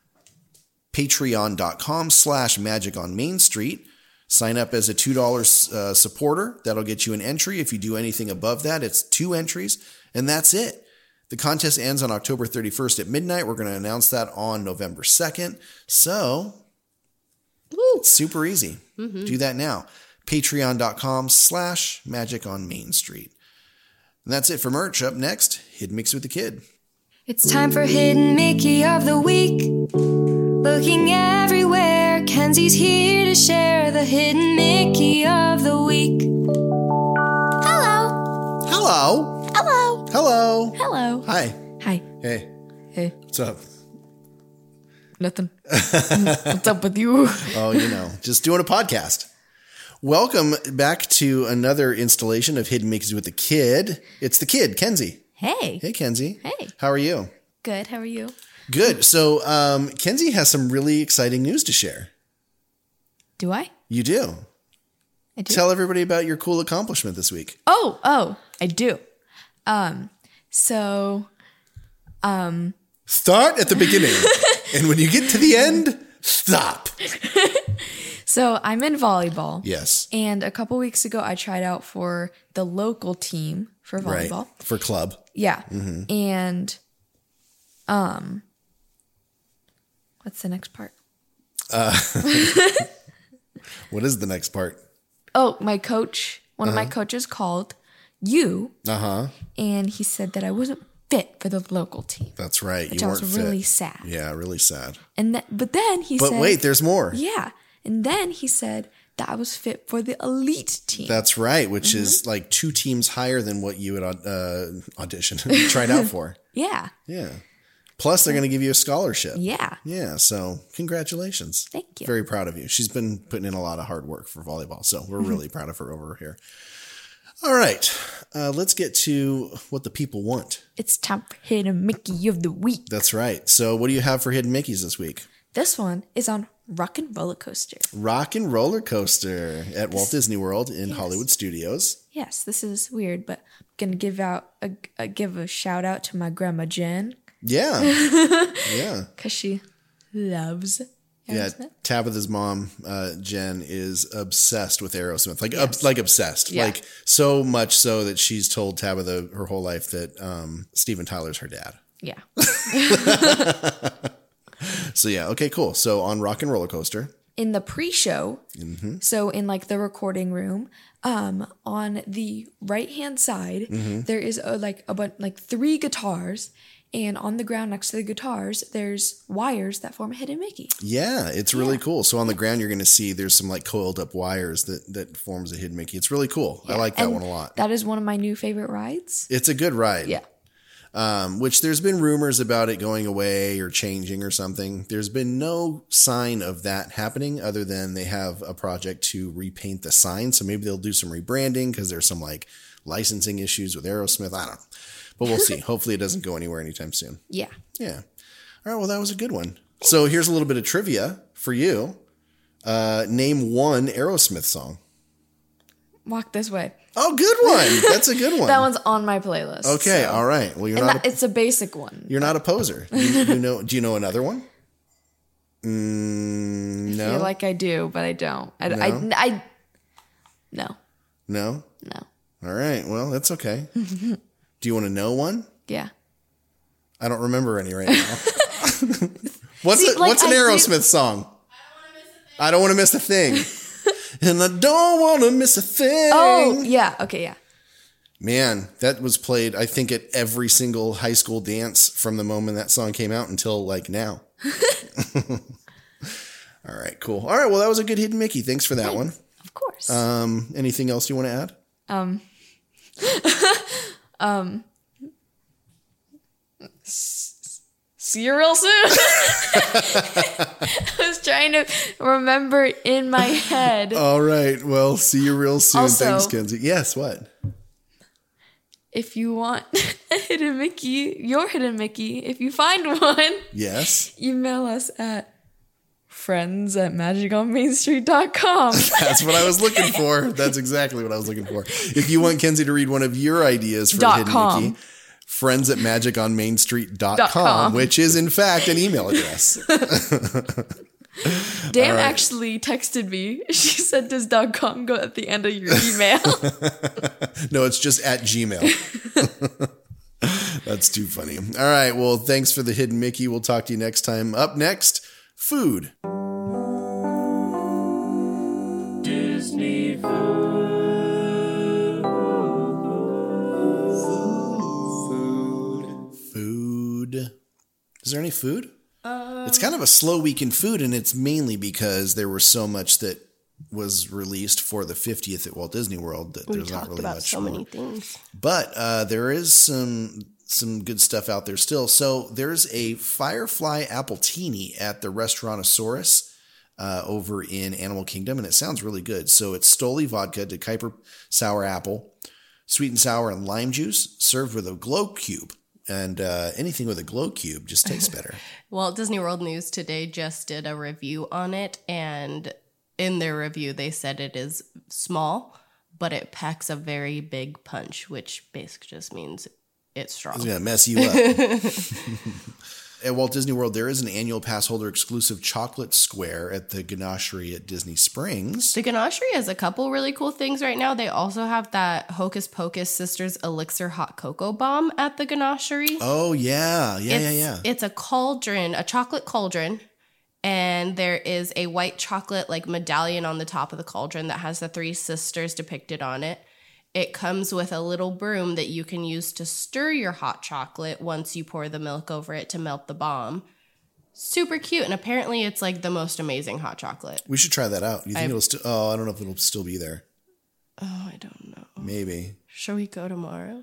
patreon.com slash magic on Main Street. Sign up as a two dollars uh, supporter. That'll get you an entry. If you do anything above that, it's two entries. And that's it. The contest ends on October thirty-first at midnight. We're going to announce that on November second. So, Woo. It's super easy. Mm-hmm. Do that now. Patreon.com slash Magic on Main Street. And that's it for merch. Up next, Hidden Mickey with the Kid. It's time for Hidden Mickey of the Week. Looking everywhere, Kenzie's here to share the Hidden Mickey of the Week. Hello. Hello. Hello. Hello. Hello. Hi. Hi. Hey. Hey. What's up? Nothing. What's up with you? Oh, you know, just doing a podcast. Welcome back to another installation of Hidden Mickey with the Kid. It's the Kid, Kenzie. Hey. Hey, Kenzie. Hey. How are you? Good. How are you? Good. So, um, Kenzie has some really exciting news to share. Do I? You do. I do. Tell everybody about your cool accomplishment this week. Oh, oh, I do. Um, so, um, start at the beginning. And when you get to the end, stop. So I'm in volleyball. Yes. And a couple weeks ago, I tried out for the local team for volleyball. Right. For club. Yeah. Mm-hmm. And, um, what's the next part? Uh, what is the next part? Oh, my coach, one uh-huh. of my coaches called you. Uh-huh. And he said that I wasn't fit for the local team. That's right. Which you I weren't was really fit. sad. Yeah, really sad. And th- But then he but said... But wait, there's more. Yeah. And then he said that I was fit for the elite team. That's right, which mm-hmm. is like two teams higher than what you had uh, auditioned, tried out for. Yeah. Yeah. Plus, they're going to give you a scholarship. Yeah. Yeah. So, congratulations. Thank you. Very proud of you. She's been putting in a lot of hard work for volleyball. So, we're really proud of her over here. All right. Uh, let's get to what the people want. It's time for Hidden Mickey of the Week. That's right. So, what do you have for Hidden Mickeys this week? This one is on Rock and Roller Coaster. Rock and Roller Coaster at Walt Disney World in yes. Hollywood Studios. Yes, this is weird, but I'm going to give out a, a, give a shout out to my grandma Jen. Yeah. Yeah. Because she loves Yeah, Aerosmith? Tabitha's mom, uh, Jen, is obsessed with Aerosmith. Like, Yes. ob- like obsessed. Yeah. Like, so much so that she's told Tabitha her whole life that um, Steven Tyler's her dad. Yeah. So, yeah. Okay, cool. So, on Rock and Roller Coaster. In the pre-show, Mm-hmm. so in like the recording room, um, on the right-hand side, Mm-hmm. there is a, like a bunch, like three guitars, and on the ground next to the guitars, there's wires that form a hidden Mickey. Yeah, it's really cool. So, on the ground, you're going to see there's some like coiled up wires that, that forms a hidden Mickey. It's really cool. I like that And one a lot. That is one of my new favorite rides. It's a good ride. Yeah. Um, which there's been rumors about it going away or changing or something. There's been no sign of that happening other than they have a project to repaint the sign. So maybe they'll do some rebranding because there's some like licensing issues with Aerosmith. I don't know, but we'll see. Hopefully it doesn't go anywhere anytime soon. Yeah. Yeah. All right. Well, that was a good one. So here's a little bit of trivia for you. Uh, name one Aerosmith song. Walk This Way. Oh, good one. That's a good one. That one's on my playlist. Okay. so- All right. Well, you're And not. that, a- it's a basic one. You're not a poser. You, you know? Do you know another one? Mm, I no. feel like I do, but I don't. I, No? I, I, no. no. No. All right. Well, that's okay. Do you want to know one? Yeah. I don't remember any right now. what's See, a, like, What's an I do- Aerosmith song? I don't want to miss a thing. And I don't want to miss a thing. Oh, yeah. Okay, yeah. Man, that was played, I think, at every single high school dance from the moment that song came out until like now. All right, cool. All right, well, that was a good hidden Mickey. Thanks for that one. Of course. Um, anything else you want to add? Um, um, s- see you real soon. I was trying to remember in my head. All right. Well, see you real soon. Also- Thanks, Kenzie. Yes, what? If you want a hidden Mickey, your hidden Mickey, if you find one, Yes. email us at friends at magic on main street dot com. That's what I was looking for. That's exactly what I was looking for. If you want Kenzie to read one of your ideas for Dot a hidden com. Mickey, friends at magic on main street dot Dot com, com. which is in fact an email address. Dan All right. actually texted me. She said, does .com go at the end of your email? No, it's just at Gmail. That's too funny. All right. Well, thanks for the hidden Mickey. We'll talk to you next time. Up next, food. Disney Food. Is there any food? It's kind of a slow week in food, and it's mainly because there was so much that was released for the fiftieth at Walt Disney World that We there's not talked really about much so more. many things. But uh, there is some some good stuff out there still. So there's a Firefly Appletini at the Restaurantosaurus uh, over in Animal Kingdom, and it sounds really good. So it's Stoli vodka, De Kuyper sour apple, sweet and sour, and lime juice, served with a glow cube. And uh, anything with a glow cube just tastes better. Walt Disney World News today just did a review on it, and in their review, they said it is small, but it packs a very big punch, which basically just means it's strong. It's going to mess you up. At Walt Disney World, there is an annual pass holder exclusive chocolate square at the Ganachery at Disney Springs. The Ganachery has a couple really cool things right now. They also have that Hocus Pocus Sisters Elixir Hot Cocoa Bomb at the Ganachery. Oh, yeah. Yeah, it's, yeah, yeah. It's a cauldron, a chocolate cauldron, and there is a white chocolate like medallion on the top of the cauldron that has the three sisters depicted on it. It comes with a little broom that you can use to stir your hot chocolate once you pour the milk over it to melt the bomb. Super cute, and apparently it's like the most amazing hot chocolate. We should try that out. You think I've- it'll still? Oh, I don't know if it'll still be there. Oh, I don't know. Maybe. Shall we go tomorrow?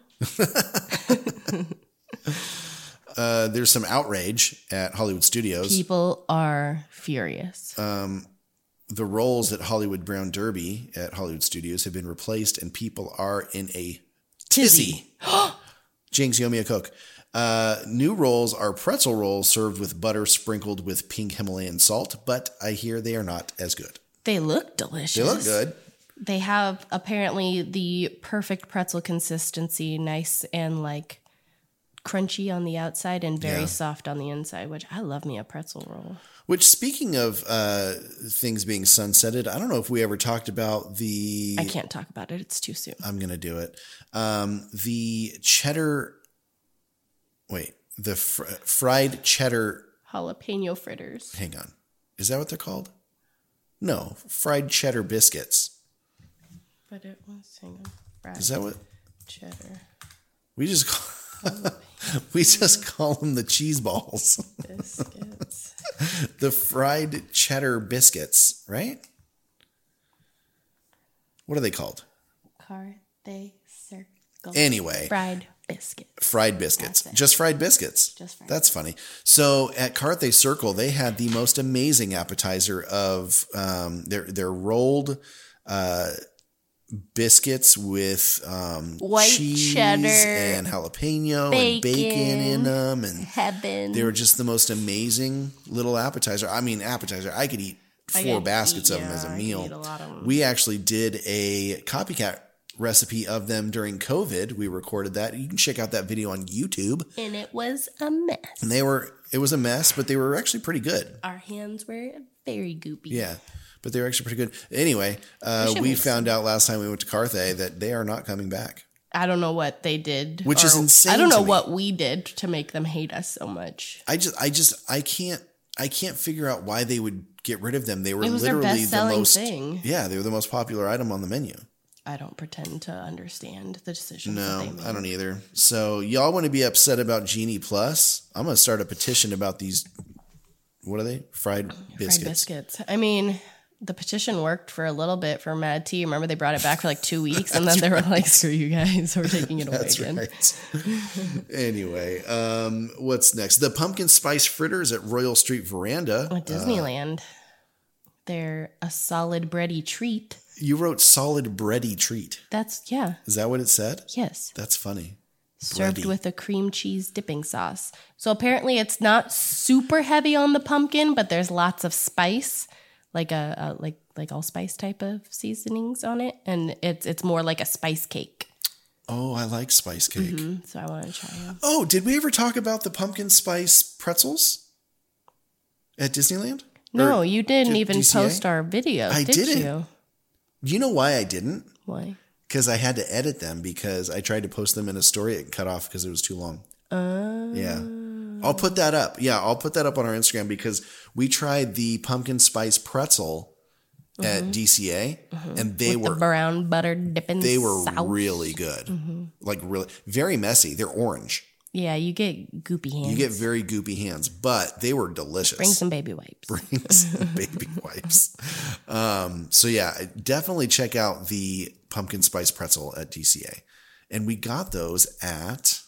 Uh, there's some outrage at Hollywood Studios. People are furious. Um, the roles at Hollywood Brown Derby at Hollywood Studios have been replaced, and people are in a tizzy. Jinx, you owe me a Coke. Uh, new rolls are pretzel rolls served with butter sprinkled with pink Himalayan salt, but I hear they are not as good. They look delicious. They look good. They have apparently the perfect pretzel consistency, nice and like crunchy on the outside and very Yeah. soft on the inside, which I love me a pretzel roll. Which, speaking of uh, things being sunsetted, I don't know if we ever talked about the. I can't talk about it. It's too soon. I'm going to do it. Um, the cheddar. Wait, the fr- fried cheddar. Jalapeno fritters. Hang on. Is that what they're called? No, fried cheddar biscuits. But it was, hang on. Fried Is that what? cheddar. We just call, we just call them the cheese balls. Biscuits. The fried cheddar biscuits, right? What are they called? Carthay Circle. Anyway. Fried biscuit. Fried biscuits. Just fried biscuits. Just fried That's funny. So at Carthay Circle, they had the most amazing appetizer of um, their their rolled uh, biscuits with um, White cheese cheddar, and jalapeno bacon, and bacon in them, and heaven. they were just the most amazing little appetizer. I mean, appetizer. I could eat I four could baskets eat- of them yeah, as a I could meal. eat a lot of them. We actually did a copycat recipe of them during COVID. We recorded that. You can check out that video on YouTube. And it was a mess. And they were, it was a mess, but they were actually pretty good. Our hands were very goopy. Yeah, but they were actually pretty good. Anyway, uh, should we make found out last time we went to Carthay that they are not coming back. I don't know what they did. Which is or- insane I don't to know me. what we did to make them hate us so much. I just, I just, I can't, I can't figure out why they would get rid of them. They were It was their literally the best-selling most, thing. yeah, they were the most popular item on the menu. I don't pretend to understand the decisions that No, they made. I don't either. So y'all want to be upset about Genie Plus? I'm going to start a petition about these. What are they? Fried biscuits. Fried biscuits. I mean, the petition worked for a little bit for Mad Tea. Remember, they brought it back for like two weeks, and then they were like, "Screw you guys, we're taking it away That's again." right. Anyway, um, what's next? The pumpkin spice fritters at Royal Street Veranda. At Disneyland, they're a solid bready treat. You wrote solid bready treat. That's yeah. Is that what it said? Yes. That's funny. Served Bready. with a cream cheese dipping sauce. So apparently it's not super heavy on the pumpkin, but there's lots of spice, like a, a like like allspice type of seasonings on it, and it's it's more like a spice cake. Oh, I like spice cake. Mm-hmm. So I want to try them. Oh, did we ever talk about the pumpkin spice pretzels at Disneyland? No, Or you didn't D- even D C A? post our video. I did didn't. you? You know why I didn't? Why? Because I had to edit them because I tried to post them in a story. It cut off because it was too long. Uh, Yeah. I'll put that up. Yeah, I'll put that up on our Instagram because we tried the pumpkin spice pretzel at Mhm. D C A and they with were the brown butter dipping they were sauce. really good. Mhm. Like really very messy. They're orange. Yeah, you get goopy hands. You get very goopy hands, but they were delicious. Bring some baby wipes. Bring some baby wipes. Um, so yeah, definitely check out the pumpkin spice pretzel at D C A. And we got those at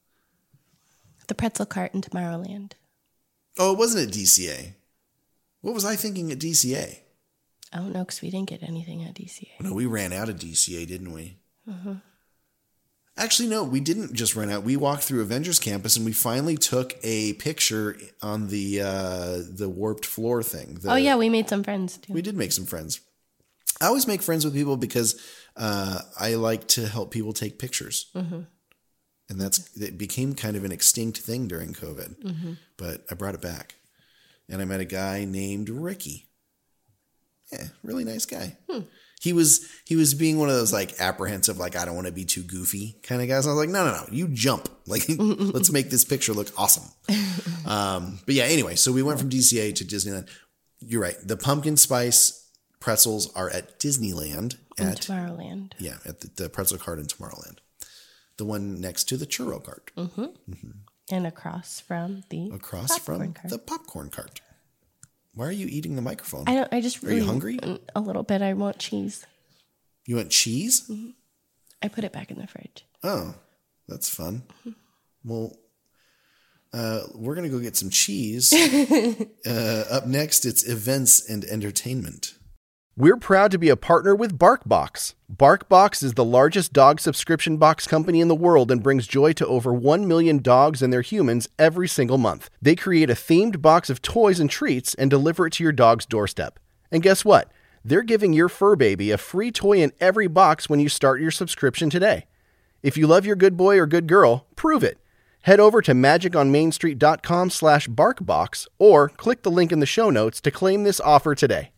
The pretzel cart in Tomorrowland. Oh, it wasn't at D C A. What was I thinking at D C A? I don't know because we didn't get anything at D C A. No, we ran out of D C A, didn't we? Uh-huh. Actually, no, we didn't just run out. We walked through Avengers Campus and we finally took a picture on the uh, the warped floor thing. The- Oh yeah, we made some friends too. We did make some friends. I always make friends with people because uh, I like to help people take pictures. Mm-hmm. And that's it became kind of an extinct thing during COVID. Mm-hmm. But I brought it back. And I met a guy named Ricky. Yeah, really nice guy. Hmm. He was he was being one of those like apprehensive, like I don't want to be too goofy kind of guys. I was like, no, no, no, you jump. Like let's make this picture look awesome. um, but yeah, anyway, so we went from D C A to Disneyland. You're right. The pumpkin spice pretzels are at Disneyland In at Tomorrowland. Yeah, at the, the pretzel cart in Tomorrowland. The one next to the churro cart. Mm-hmm. Mm-hmm. And across from the Across from popcorn cart. the popcorn cart. Why are you eating the microphone? I don't. I just. Are Really, you hungry? A little bit. I want cheese. You want cheese? Mm-hmm. I put it back in the fridge. Oh, that's fun. Well, uh, we're going to go get some cheese. uh, up next, it's events and entertainment. We're proud to be a partner with BarkBox. BarkBox is the largest dog subscription box company in the world and brings joy to over one million dogs and their humans every single month. They create a themed box of toys and treats and deliver it to your dog's doorstep. And guess what? They're giving your fur baby a free toy in every box when you start your subscription today. If you love your good boy or good girl, prove it. Head over to magiconmainstreet.com slash barkbox or click the link in the show notes to claim this offer today.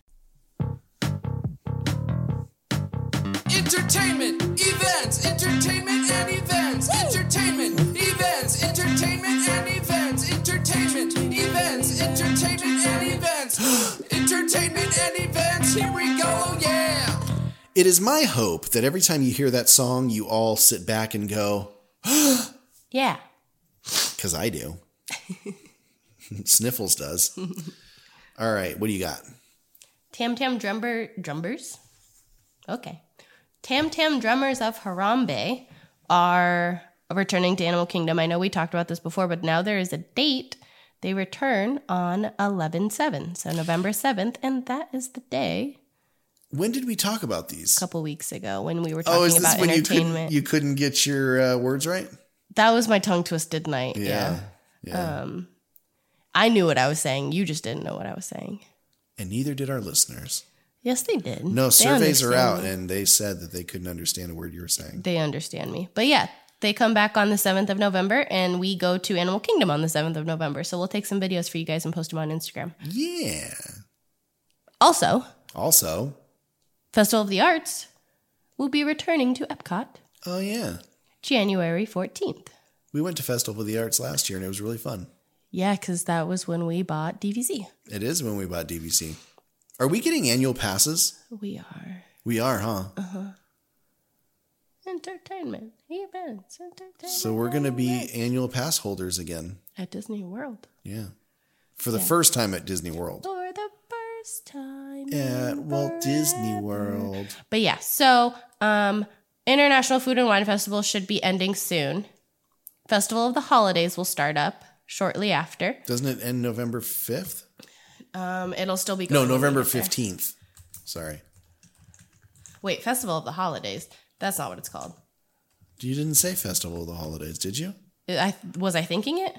Entertainment, events, entertainment and events, entertainment, events, entertainment and events, entertainment, events, entertainment and events, entertainment and events, here we go, oh yeah! It is my hope that every time you hear that song, you all sit back and go, yeah. Because I do. Sniffles does. All right, what do you got? Tam Tam Drummer, Drummers? Okay. Tam Tam Drummers of Harambe are returning to Animal Kingdom. I know we talked about this before, but now there is a date. They return on eleven seven, so November seventh, and that is the day. When did we talk about these? A couple weeks ago when we were talking oh, is this about when entertainment. You couldn't, you couldn't get your uh, words right? That was my tongue-twisted night, yeah. Yeah. yeah. Um, I knew what I was saying. You just didn't know what I was saying. And neither did our listeners. Yes, they did. No, they surveys are out, me. and they said that they couldn't understand a word you were saying. They understand me. But yeah, they come back on the seventh of November, and we go to Animal Kingdom on the seventh of November. So we'll take some videos for you guys and post them on Instagram. Yeah. Also. Also. Festival of the Arts will be returning to Epcot. Oh, yeah. January fourteenth. We went to Festival of the Arts last year, and it was really fun. Yeah, because that was when we bought D V C. It is when we bought D V C. Are we getting annual passes? We are. We are, huh? Uh-huh. Entertainment, events, entertainment. So we're going to be annual pass holders again. At Disney World. Yeah. For the yeah. first time at Disney World. For the first time. At Walt Disney World. But yeah, so um, International Food and Wine Festival should be ending soon. Festival of the Holidays will start up shortly after. Doesn't it end November fifth? Um, it'll still be going No, November fifteenth. Sorry. Wait, Festival of the Holidays. That's not what it's called. You didn't say Festival of the Holidays, did you? I Was I thinking it?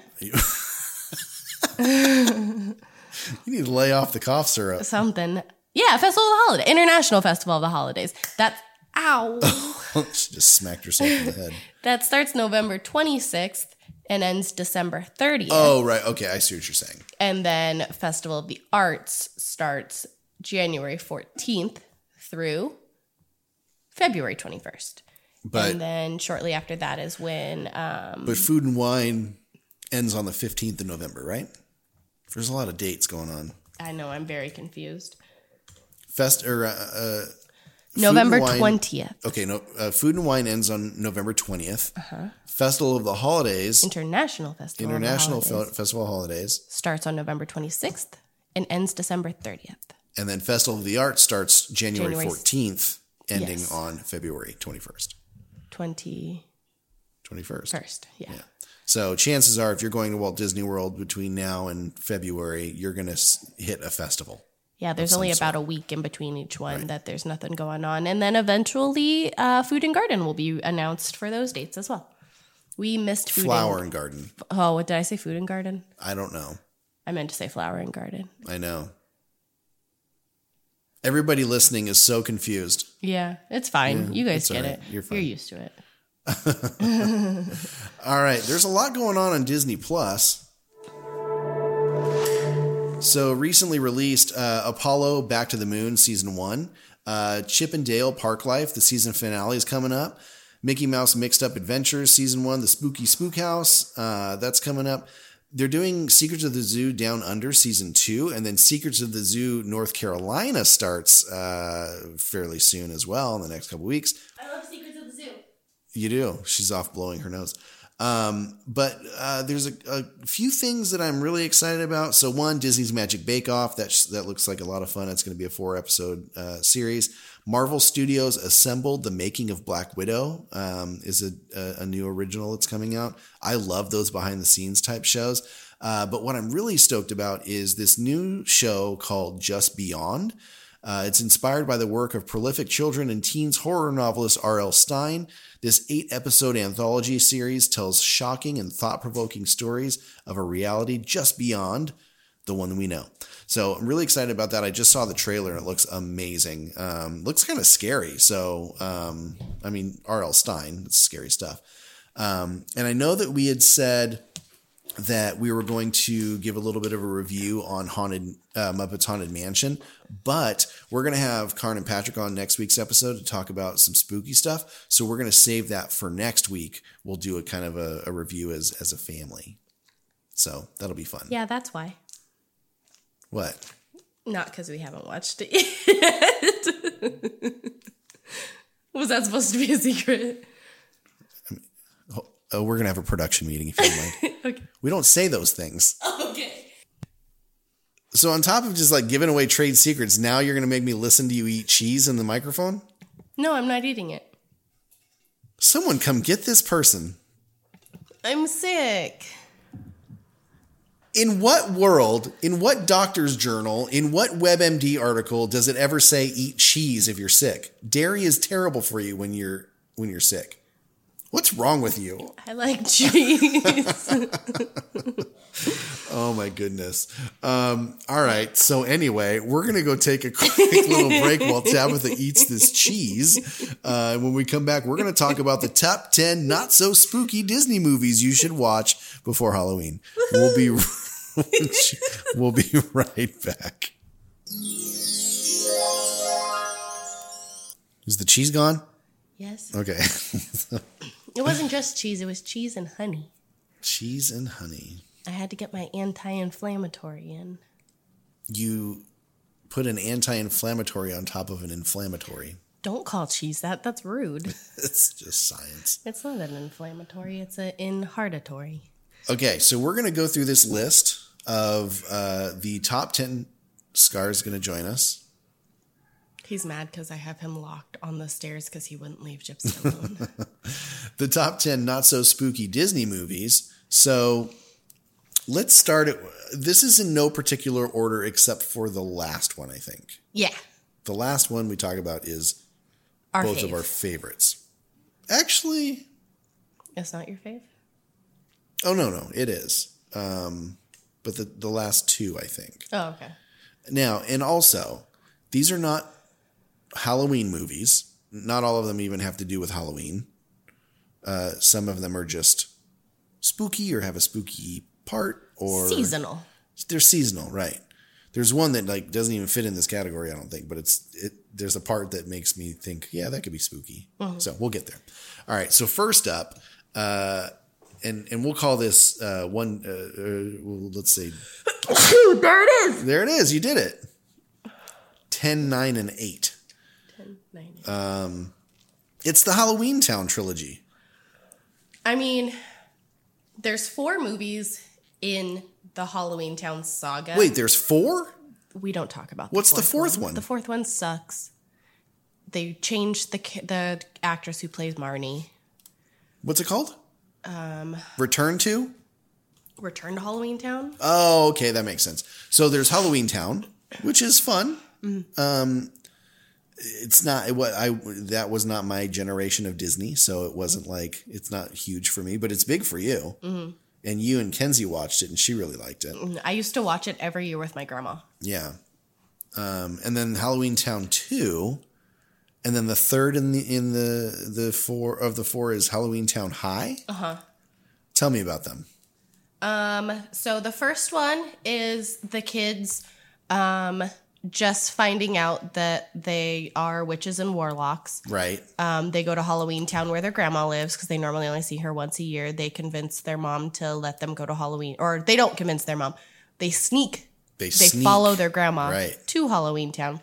You need to lay off the cough syrup. Something. Yeah, Festival of the Holidays. International Festival of the Holidays. That's, ow. She just smacked herself in the head. That starts November twenty-sixth and ends December thirtieth. Oh, right. Okay, I see what you're saying. And then Festival of the Arts starts January fourteenth through February twenty-first. But, and then shortly after that is when... Um, but Food and Wine ends on the fifteenth of November, right? There's a lot of dates going on. I know, I'm very confused. Fest or uh, uh, November twentieth. Okay, no, uh, Food and Wine ends on November twentieth. Uh-huh. Festival of the Holidays. International Festival International of the Holidays. Fe- Festival of Holidays. Starts on November twenty-sixth and ends December thirtieth. And then Festival of the Arts starts January, January fourteenth, ending yes. on February twenty-first. twenty twenty-first. First, yeah. yeah. So chances are, if you're going to Walt Disney World between now and February, you're going to hit a festival. Yeah, there's only about sort. a week in between each one right. that there's nothing going on. And then eventually uh, Food and Garden will be announced for those dates as well. We missed Food Flower and, and Garden. Oh, what did I say? Food and Garden? I don't know. I meant to say Flower and Garden. I know. Everybody listening is so confused. Yeah, it's fine. Yeah, you guys get right. it. You're fine. You're used to it. All right. There's a lot going on on Disney Plus. So recently released uh, Apollo Back to the Moon Season one. Uh, Chip and Dale Park Life, the season finale is coming up. Mickey Mouse Mixed Up Adventures Season one, The Spooky Spook House. Uh, that's coming up. They're doing Secrets of the Zoo Down Under Season two, and then Secrets of the Zoo North Carolina starts uh, fairly soon as well in the next couple weeks. I love Secrets of the Zoo. You do. She's off blowing her nose. Um, but uh, there's a, a few things that I'm really excited about. So one, Disney's Magic Bake Off. That, sh- that looks like a lot of fun. It's going to be a four episode uh, series. Marvel Studios Assembled, The Making of Black Widow um, is a, a, a new original that's coming out. I love those behind the scenes type shows. Uh, but what I'm really stoked about is this new show called Just Beyond. Uh, it's inspired by the work of prolific children and teens horror novelist R L Stine. This eight-episode anthology series tells shocking and thought-provoking stories of a reality just beyond the one we know. So I'm really excited about that. I just saw the trailer and it looks amazing. Um, looks kind of scary. So, um, I mean, R L Stine, it's scary stuff. Um, and I know that we had said that we were going to give a little bit of a review on Haunted uh, Muppets Haunted Mansion, but we're going to have Karn and Patrick on next week's episode to talk about some spooky stuff. So we're going to save that for next week. We'll do a kind of a, a review as, as a family. So that'll be fun. Yeah, that's why. What? Not because we haven't watched it yet. Was that supposed to be a secret? I mean, oh, oh, we're going to have a production meeting if you don't mind. Okay. We don't say those things. Okay. So on top of just like giving away trade secrets, now you're going to make me listen to you eat cheese in the microphone? No, I'm not eating it. Someone come get this person. I'm sick. In what world, in what doctor's journal, in what WebMD article does it ever say eat cheese if you're sick? Dairy is terrible for you when you're when you're sick. What's wrong with you? I like cheese. Oh my goodness. Um, all right. So anyway, we're going to go take a quick little break while Tabitha eats this cheese. Uh, when we come back, we're going to talk about the top ten not so spooky Disney movies you should watch before Halloween. We'll be, we'll be right back. Is the cheese gone? Yes. Okay. It wasn't just cheese. It was cheese and honey. Cheese and honey. I had to get my anti-inflammatory in. You put an anti-inflammatory on top of an inflammatory. Don't call cheese that. That's rude. It's just science. It's not an inflammatory. It's an inheritatory. Okay, so we're going to go through this list of uh, the top ten. Scar's going to join us. He's mad because I have him locked on the stairs because he wouldn't leave Gypsy alone. The top ten not so spooky Disney movies. So let's start it. This is in no particular order except for the last one, I think. Yeah. The last one we talk about is our both fave. of our favorites. Actually. It's not your fave? Oh, no, no, it is. Um, but the, the last two, I think. Oh, okay. Now, and also, these are not Halloween movies. Not all of them even have to do with Halloween. Uh, some of them are just spooky or have a spooky part, or seasonal. They're seasonal, right? There's one that like doesn't even fit in this category, I don't think, but it's it. There's a part that makes me think, yeah, that could be spooky. Mm-hmm. So we'll get there. All right. So first up, uh, and and we'll call this uh, one. Uh, uh, well, let's say. There it is. There it is. You did it. ten, nine, and eight. ten, nine, eight. Um, it's the Halloween Town trilogy. I mean, there's four movies in the Halloween Town saga. Wait, there's four? We don't talk about the What's fourth the fourth one? one? The fourth one sucks. They changed the the actress who plays Marnie. What's it called? Um, Return to? Return to Halloween Town? Oh, okay, that makes sense. So there's Halloween Town, which is fun. Mm-hmm. Um, it's not what I that was not my generation of Disney, so it wasn't like it's not huge for me, but it's big for you. Mm-hmm. And you and Kenzie watched it, and she really liked it. I used to watch it every year with my grandma. Yeah, um, and then Halloween Town two, and then the third in the in the the four of the four is Halloween Town High. Uh huh. Tell me about them. Um. So the first one is the kids, um, just finding out that they are witches and warlocks. Right. Um, they go to Halloween Town where their grandma lives because they normally only see her once a year. They convince their mom to let them go to Halloween, or they don't convince their mom. They sneak. They, they sneak. follow their grandma right. to Halloween Town.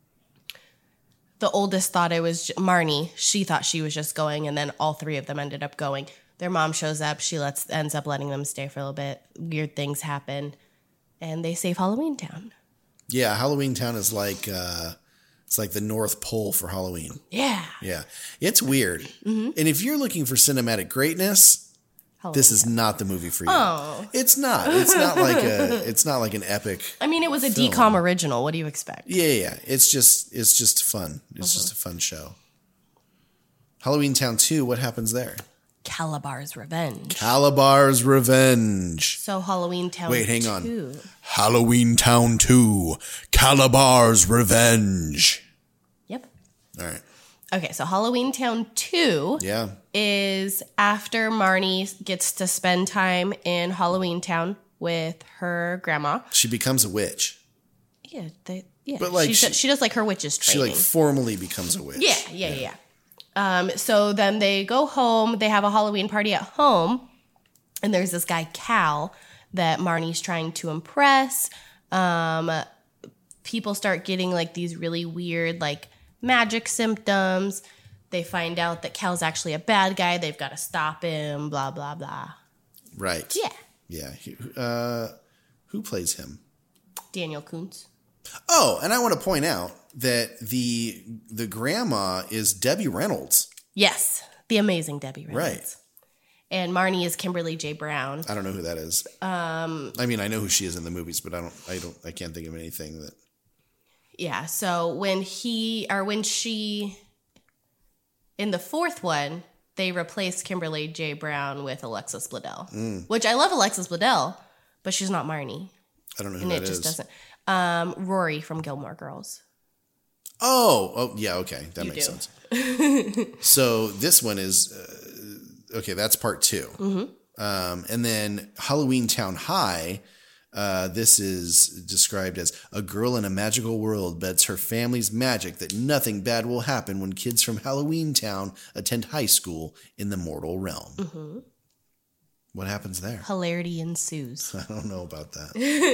The oldest thought it was Marnie. She thought she was just going, and then all three of them ended up going. Their mom shows up. She lets ends up letting them stay for a little bit. Weird things happen, and they save Halloween Town. Yeah, Halloween Town is like uh, it's like the North Pole for Halloween. Yeah, yeah, it's weird. Mm-hmm. And if you're looking for cinematic greatness, Halloween this is Town. Not the movie for you. Oh, it's not. It's not like a. It's not like an epic. I mean, it was a film. D COM original. What do you expect? Yeah, yeah. It's just it's just fun. It's mm-hmm. just a fun show. Halloween Town two. What happens there? Calabar's Revenge. Calabar's Revenge. So Halloween Town Wait, hang two. on. Halloween Town two. Calabar's Revenge. Yep. All right. Okay, so Halloween Town two Yeah. is after Marnie gets to spend time in Halloween Town with her grandma. She becomes a witch. Yeah, they, yeah. But, like, she, she- does, she does like her witch's She training. like formally becomes a witch. Yeah, yeah, yeah. yeah. Um, so then they go home. They have a Halloween party at home, and there's this guy Cal that Marnie's trying to impress. Um, people start getting like these really weird like magic symptoms. They find out that Cal's actually a bad guy. They've got to stop him. Blah blah blah. Right. Yeah. Yeah. He- Uh, who plays him? Daniel Kuntz. Oh, and I want to point out that the the grandma is Debbie Reynolds. Yes, the amazing Debbie Reynolds. Right. And Marnie is Kimberly J. Brown. I don't know who that is. Um, I mean, I know who she is in the movies, but I don't. I don't. I can't think of anything that. yeah. So when he or when she in the fourth one, they replaced Kimberly J. Brown with Alexis Bledel, Mm. which I love Alexis Bledel, but she's not Marnie, I don't know who and that it just is. doesn't. Um, Rory from Gilmore Girls. Oh, oh, yeah. Okay, that You makes do. sense. So this one is uh, okay. That's part two, Mhm. um, and then Halloween Town High. Uh, this is described as a girl in a magical world bets her family's magic that nothing bad will happen when kids from Halloween Town attend high school in the mortal realm. Mhm. What happens there? Hilarity ensues. I don't know about that.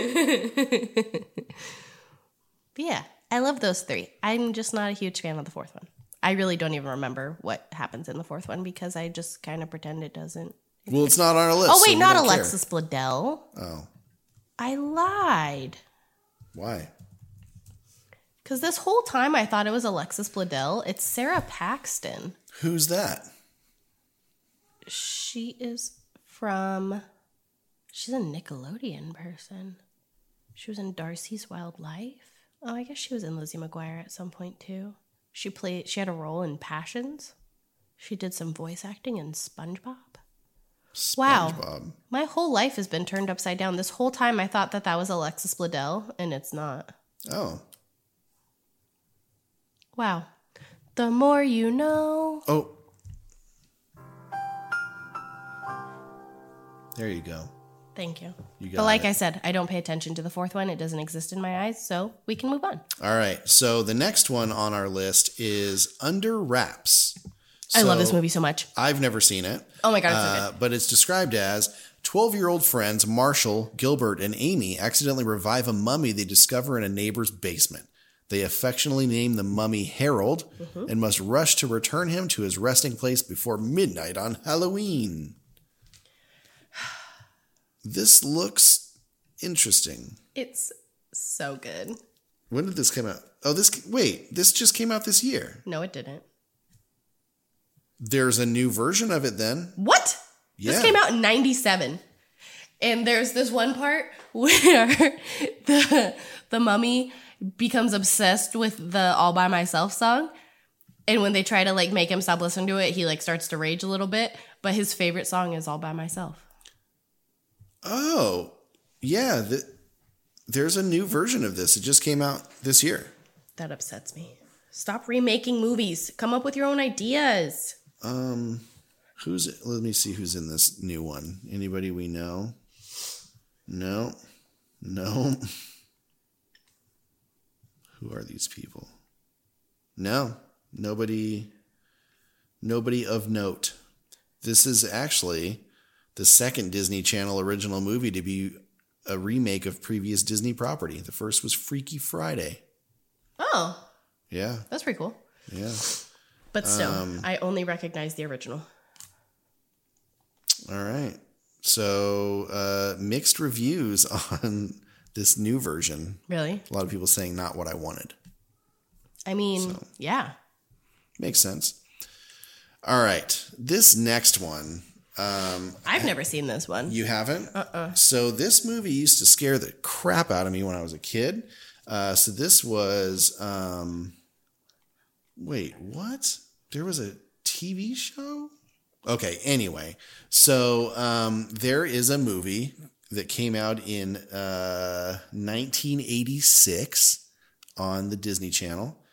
But yeah, I love those three. I'm just not a huge fan of the fourth one. I really don't even remember what happens in the fourth one because I just kind of pretend it doesn't. Well, it's not on our list. Oh so wait, we not don't care. Alexis Bledel. Oh, I lied. why? Because this whole time I thought it was Alexis Bledel. It's Sarah Paxton. Who's that? She is from. She's a Nickelodeon person. She was in Darcy's Wild Life. Oh, I guess she was in Lizzie McGuire at some point too. She played. She had a role in Passions. She did some voice acting in SpongeBob. Wow. SpongeBob. My whole life has been turned upside down. This whole time I thought that that was Alexis Bledel, and it's not. Oh. Wow. The more you know. Oh. There you go. Thank you. You got but like it. I said, I don't pay attention to the fourth one. It doesn't exist in my eyes, so we can move on. All right. So the next one on our list is Under Wraps. I love this So, movie so much. I've never seen it. Oh my God, it's so uh, But it's described as twelve-year-old friends Marshall, Gilbert, and Amy accidentally revive a mummy they discover in a neighbor's basement. They affectionately name the mummy Harold Mhm. and must rush to return him to his resting place before midnight on Halloween. This looks interesting. It's so good. When did this come out? Oh, this wait, this just came out this year. No, it didn't. There's a new version of it then. What? Yeah. This came out in ninety-seven. And there's this one part where the the mummy becomes obsessed with the All By Myself song. And when they try to like make him stop listening to it, he like starts to rage a little bit. But his favorite song is All By Myself. Oh, yeah. Th- there's a new version of this. It just came out this year. That upsets me. Stop remaking movies. Come up with your own ideas. Um, who's? Let me see who's in this new one. Anybody we know? No, no. Who are these people? No, nobody. Nobody of note. This is actually the second Disney Channel original movie to be a remake of previous Disney property. The first was Freaky Friday. Oh, Yeah, that's pretty cool. yeah. But still, Um, I only recognize the original. All right. So, uh, mixed reviews on this new version. Really? A lot of people saying not what I wanted. I mean, yeah. Makes sense. All right. This next one. Um, I've never seen this one. You haven't? Uh-uh. So this movie used to scare the crap out of me when I was a kid. Uh, so this was, um, wait, what? There was a T V show? Okay. Anyway, so, um, there is a movie that came out in, uh, nineteen eighty-six on the Disney Channel.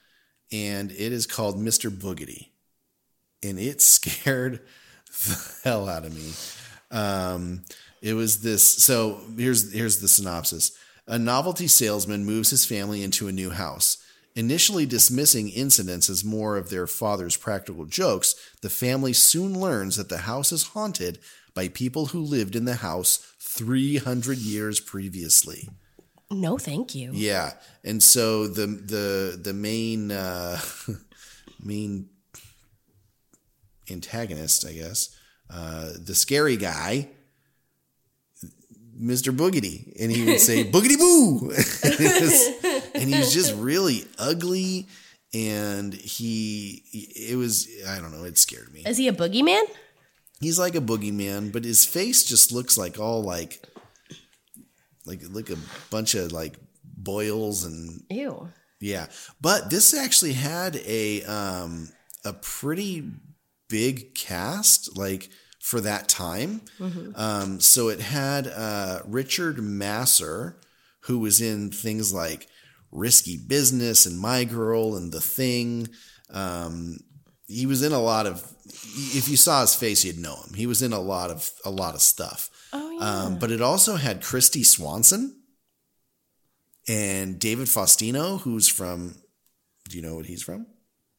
and it is called Mister Boogedy, and it scared the hell out of me. Um, it was this. So here's here's the synopsis. A novelty salesman moves his family into a new house. Initially dismissing incidents as more of their father's practical jokes, the family soon learns that the house is haunted by people who lived in the house three hundred years previously. No, thank you. Yeah. And so the the the main uh, main antagonist, I guess, uh, the scary guy, Mister Boogedy, and he would say boogedy boo, and he was just really ugly, and he it was I don't know, it scared me. Is he a boogeyman? He's like a boogeyman, but his face just looks like all like like like a bunch of like boils and ew. Yeah, but this actually had a um a pretty big cast, like, for that time. Mm-hmm. Um, so it had uh, Richard Masur, who was in things like Risky Business and My Girl and The Thing. Um, he was in a lot of, if you saw his face, you'd know him. He was in a lot of, a lot of stuff. Oh, yeah. Um, but it also had Christy Swanson and David Faustino, who's from, do you know what he's from?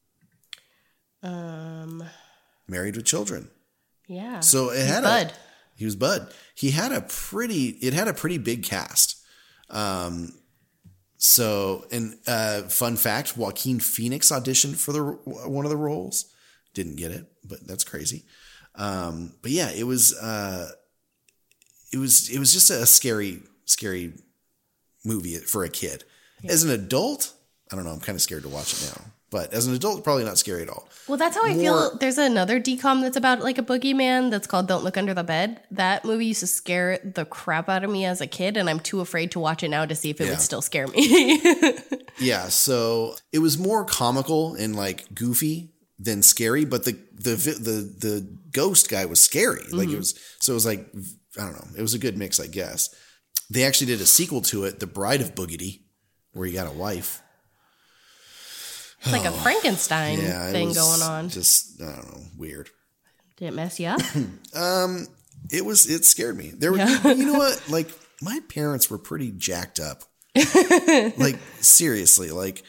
Um, Married with Children. Yeah. So it He's had Bud. a, he was Bud. He had a pretty, it had a pretty big cast. Um, so, and uh, fun fact, Joaquin Phoenix auditioned for the one of the roles. Didn't get it, but that's crazy. Um, but yeah, it was, uh, it was, it was just a scary, scary movie for a kid. Yeah. As an adult, I don't know. I'm kind of scared to watch it now. But as an adult, probably not scary at all. Well, that's how I More, feel. There's another D COM that's about like a boogeyman that's called Don't Look Under the Bed. That movie used to scare the crap out of me as a kid, and I'm too afraid to watch it now to see if it yeah. would still scare me. Yeah, so it was more comical and like goofy than scary, but the the the the ghost guy was scary. Like mm-hmm. it was, so it was like, I don't know, it was a good mix, I guess. They actually did a sequel to it, The Bride of Boogedy, where he got a wife. It's like a Frankenstein yeah, thing going on. Just, I don't know, weird. Did it mess you up? um, it was, it scared me. There were, yeah. you know what? Like, my parents were pretty jacked up. Like, seriously, like,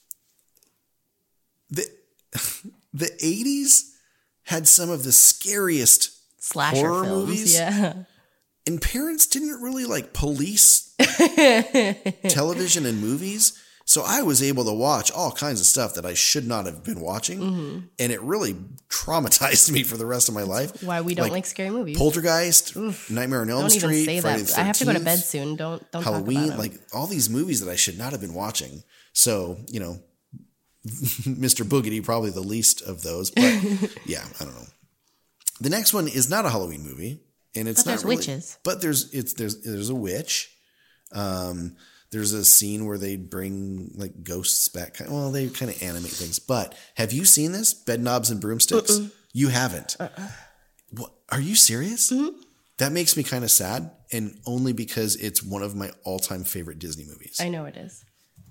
the, the eighties had some of the scariest slasher horror films, movies. Yeah. And parents didn't really like police television and movies. So I was able to watch all kinds of stuff that I should not have been watching. Mm-hmm. And it really traumatized me for the rest of my That's life. Why we don't like, like scary movies. Poltergeist, Oof. Nightmare on Elm don't Street, even say Friday that. the thirteenth, I have to go to bed soon. Don't, don't Halloween, talk about them. Like all these movies that I should not have been watching. So, you know, Mister Boogedy, probably the least of those. But yeah, I don't know. The next one is not a Halloween movie. And it's but not there's really, witches. But there's it's there's there's a witch. Um There's a scene where they bring like ghosts back. Well, they kind of animate things. But have you seen this? Bedknobs and Broomsticks? Uh-uh. You haven't. Uh-uh. What? Are you serious? Mm-hmm. That makes me kind of sad, and only because it's one of my all-time favorite Disney movies. I know it is.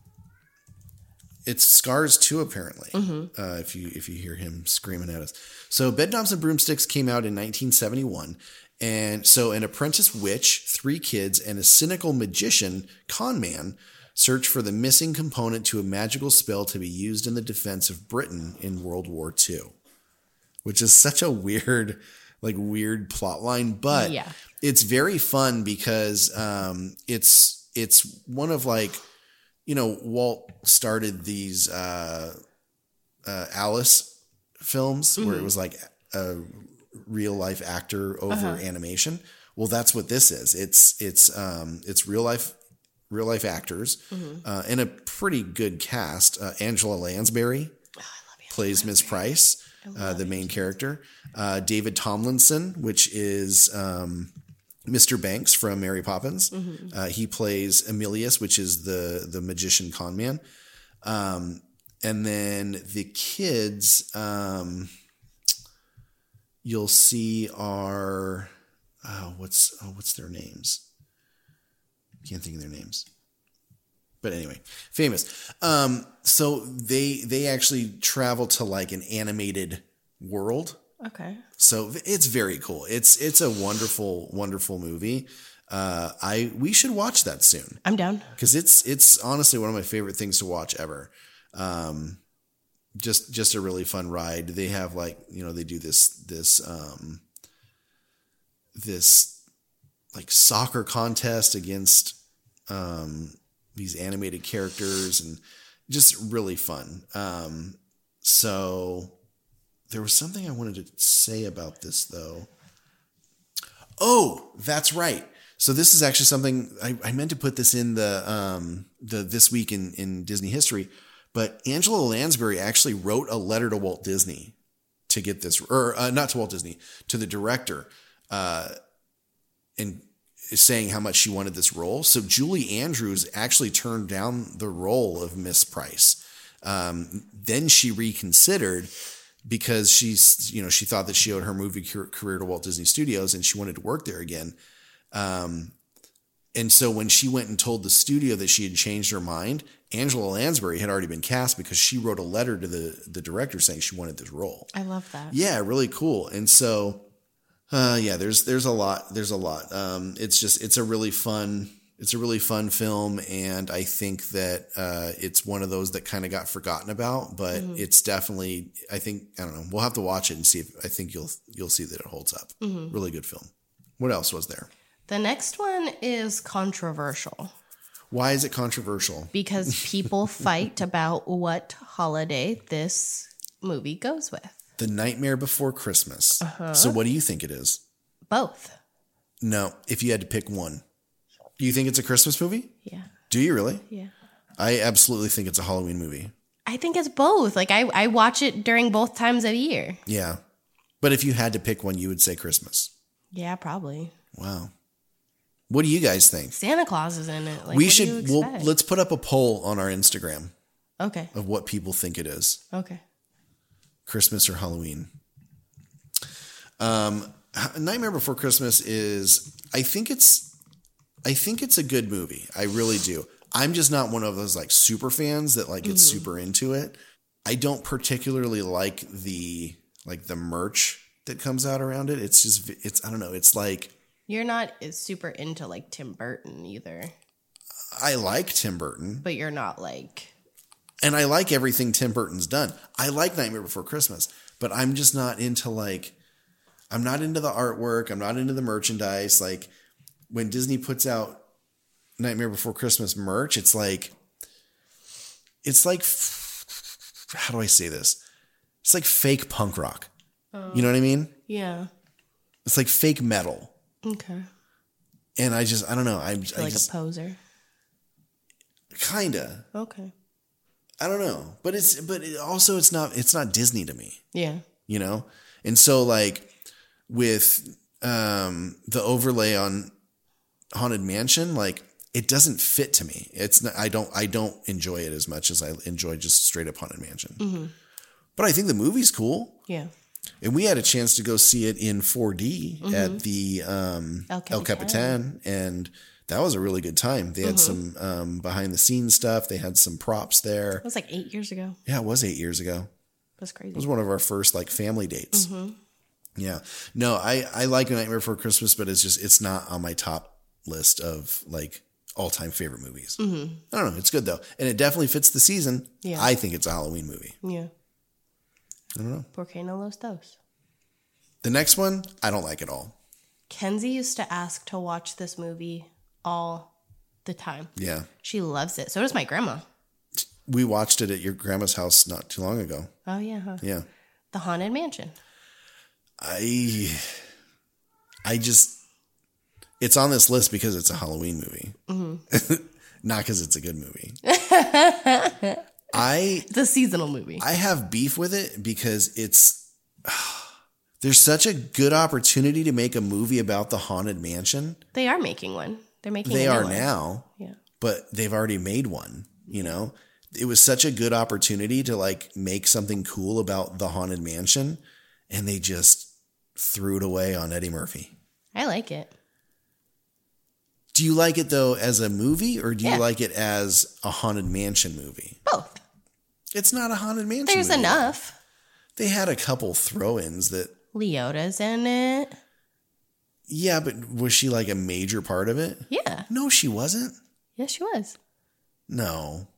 It's Scars too, apparently. Mm-hmm. Uh, if you if you hear him screaming at us. So Bedknobs and Broomsticks came out in nineteen seventy-one. And so an apprentice witch, three kids, and a cynical magician, con man, search for the missing component to a magical spell to be used in the defense of Britain in World War Two, which is such a weird, like weird plot line, but yeah. It's very fun because um, it's it's one of like, you know, Walt started these uh, uh, Alice films mm-hmm. where it was like a real life actor over uh-huh. animation. Well, that's what this is. It's it's um it's real life real life actors mm-hmm. uh, and a pretty good cast. Uh, Angela Lansbury oh, I love plays Miss Price, uh, the main character. Uh, David Tomlinson, which is um, Mister Banks from Mary Poppins. Mm-hmm. Uh, he plays Emilius, which is the the magician con man. Um, and then the kids. Um, You'll see our, oh, what's oh, what's their names? Can't think of their names. But anyway, famous. Um, so they they actually travel to like an animated world. Okay. So it's very cool. It's it's a wonderful, wonderful movie. Uh, I we should watch that soon. I'm down. Because it's it's honestly one of my favorite things to watch ever. Um, just just a really fun ride. They have like, you know, they do this this um, this like soccer contest against um, these animated characters, and just really fun. Um, so there was something I wanted to say about this though. Oh, that's right. So this is actually something I, I meant to put this in the um, the this week in, in Disney history, but Angela Lansbury actually wrote a letter to Walt Disney to get this, or uh, not to Walt Disney, to the director, uh, and saying how much she wanted this role. So Julie Andrews actually turned down the role of Miss Price. Um, then she reconsidered because she's, you know, she thought that she owed her movie career to Walt Disney Studios and she wanted to work there again. Um, and so when she went and told the studio that she had changed her mind, Angela Lansbury had already been cast because she wrote a letter to the, the director saying she wanted this role. I love that. Yeah, really cool. And so, uh, yeah, there's, there's a lot, there's a lot. Um, it's just, it's a really fun, it's a really fun film. And I think that, uh, it's one of those that kind of got forgotten about, but mm-hmm. it's definitely, I think, I don't know, we'll have to watch it and see if, I think you'll, you'll see that it holds up. Mm-hmm. Really good film. What else was there? The next one is controversial. Why is it controversial? Because people fight about what holiday this movie goes with. The Nightmare Before Christmas. Uh-huh. So what do you think it is? Both. No, if you had to pick one. Do you think it's a Christmas movie? Yeah. Do you really? Yeah. I absolutely think it's a Halloween movie. I think it's both. Like, I, I watch it during both times of year. Yeah. But if you had to pick one, you would say Christmas. Yeah, probably. Wow. What do you guys think? Santa Claus is in it. Like, we what should, do you well, expect? let's put up a poll on our Instagram. Okay. Of what people think it is. Okay. Christmas or Halloween. Um, Nightmare Before Christmas is, I think it's, I think it's a good movie. I really do. I'm just not one of those like super fans that like get mm-hmm. super into it. I don't particularly like the, like the merch that comes out around it. It's just, it's, I don't know. It's like, you're not as super into like Tim Burton either. I like Tim Burton. But you're not like. And I like everything Tim Burton's done. I like Nightmare Before Christmas, but I'm just not into like, I'm not into the artwork. I'm not into the merchandise. Like when Disney puts out Nightmare Before Christmas merch, it's like, it's like, how do I say this? It's like fake punk rock. Oh, you know what I mean? Yeah. It's like fake metal. Okay. And I just, I don't know. I'm like just, a poser. Kinda. Okay. I don't know, but it's, but it also it's not, it's not Disney to me. Yeah. You know? And so like with, um, the overlay on Haunted Mansion, like it doesn't fit to me. It's not, I don't, I don't enjoy it as much as I enjoy just straight up Haunted Mansion. Mm-hmm. But I think the movie's cool. Yeah. And we had a chance to go see it in four D mm-hmm. at the um, El, Capitan. El Capitan, and that was a really good time. They had mm-hmm. some um, behind the scenes stuff. They had some props there. It was like eight years ago. Yeah, it was eight years ago. That's crazy. It was one of our first like family dates. Mm-hmm. Yeah. No, I, I like A Nightmare Before Christmas, but it's just, it's not on my top list of like all time favorite movies. Mm-hmm. I don't know. It's good though. And it definitely fits the season. Yeah. I think it's a Halloween movie. Yeah. I don't know. Porque no los dos. The next one, I don't like at all. Kenzie used to ask to watch this movie all the time. Yeah. She loves it. So does my grandma. We watched it at your grandma's house not too long ago. Oh, yeah. Huh? Yeah. The Haunted Mansion. I, I just, it's on this list because it's a Halloween movie. Mm-hmm. Not because it's a good movie. I It's a seasonal movie. I have beef with it because it's there's such a good opportunity to make a movie about the Haunted Mansion. They are making one. They're making They a new are one. now. Yeah. But they've already made one, you know? It was such a good opportunity to like make something cool about the Haunted Mansion, and they just threw it away on Eddie Murphy. I like it. Do you like it though as a movie, or do you Yeah. like it as a Haunted Mansion movie? Both. It's not a Haunted Mansion There's movie. enough. They had a couple throw-ins that... Leota's in it. Yeah, but was she like a major part of it? Yeah. No, she wasn't. Yes, she was. No.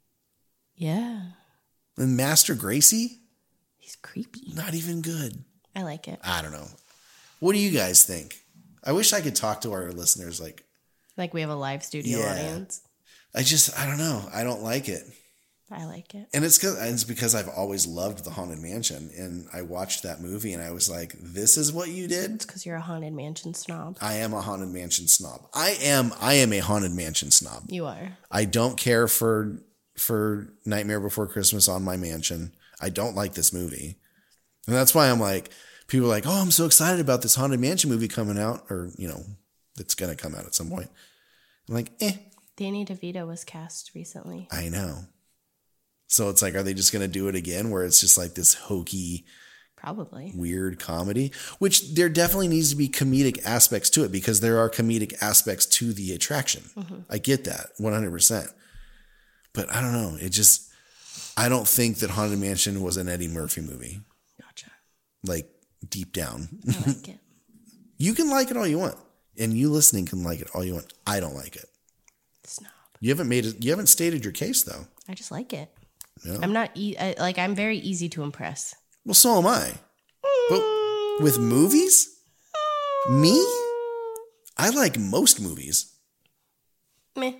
Yeah. And Master Gracie? He's creepy. Not even good. I like it. I don't know. What do you guys think? I wish I could talk to our listeners. Like, Like we have a live studio Yeah. audience. I just, I don't know. I don't like it. I like it. And it's because, it's because I've always loved the Haunted Mansion. And I watched that movie and I was like, this is what you did? It's because you're a Haunted Mansion snob. I am a Haunted Mansion snob. I am, I am a Haunted Mansion snob. You are. I don't care for, for Nightmare Before Christmas on my mansion. I don't like this movie. And that's why I'm like, people are like, oh, I'm so excited about this Haunted Mansion movie coming out, or, you know, that's going to come out at some point. I'm like, eh. Danny DeVito was cast recently. I know. So it's like, are they just going to do it again where it's just like this hokey, Probably. weird comedy? Which there definitely needs to be comedic aspects to it, because there are comedic aspects to the attraction. Mm-hmm. I get that one hundred percent. But I don't know. It just, I don't think that Haunted Mansion was an Eddie Murphy movie. Gotcha. Like deep down. I like it. You can like it all you want. And you listening can like it all you want. I don't like it. Snob. You haven't made it. You haven't stated your case though. I just like it. Yeah. I'm not, e- I, like, I'm very easy to impress. Well, so am I. But with movies, me, I like most movies. Meh.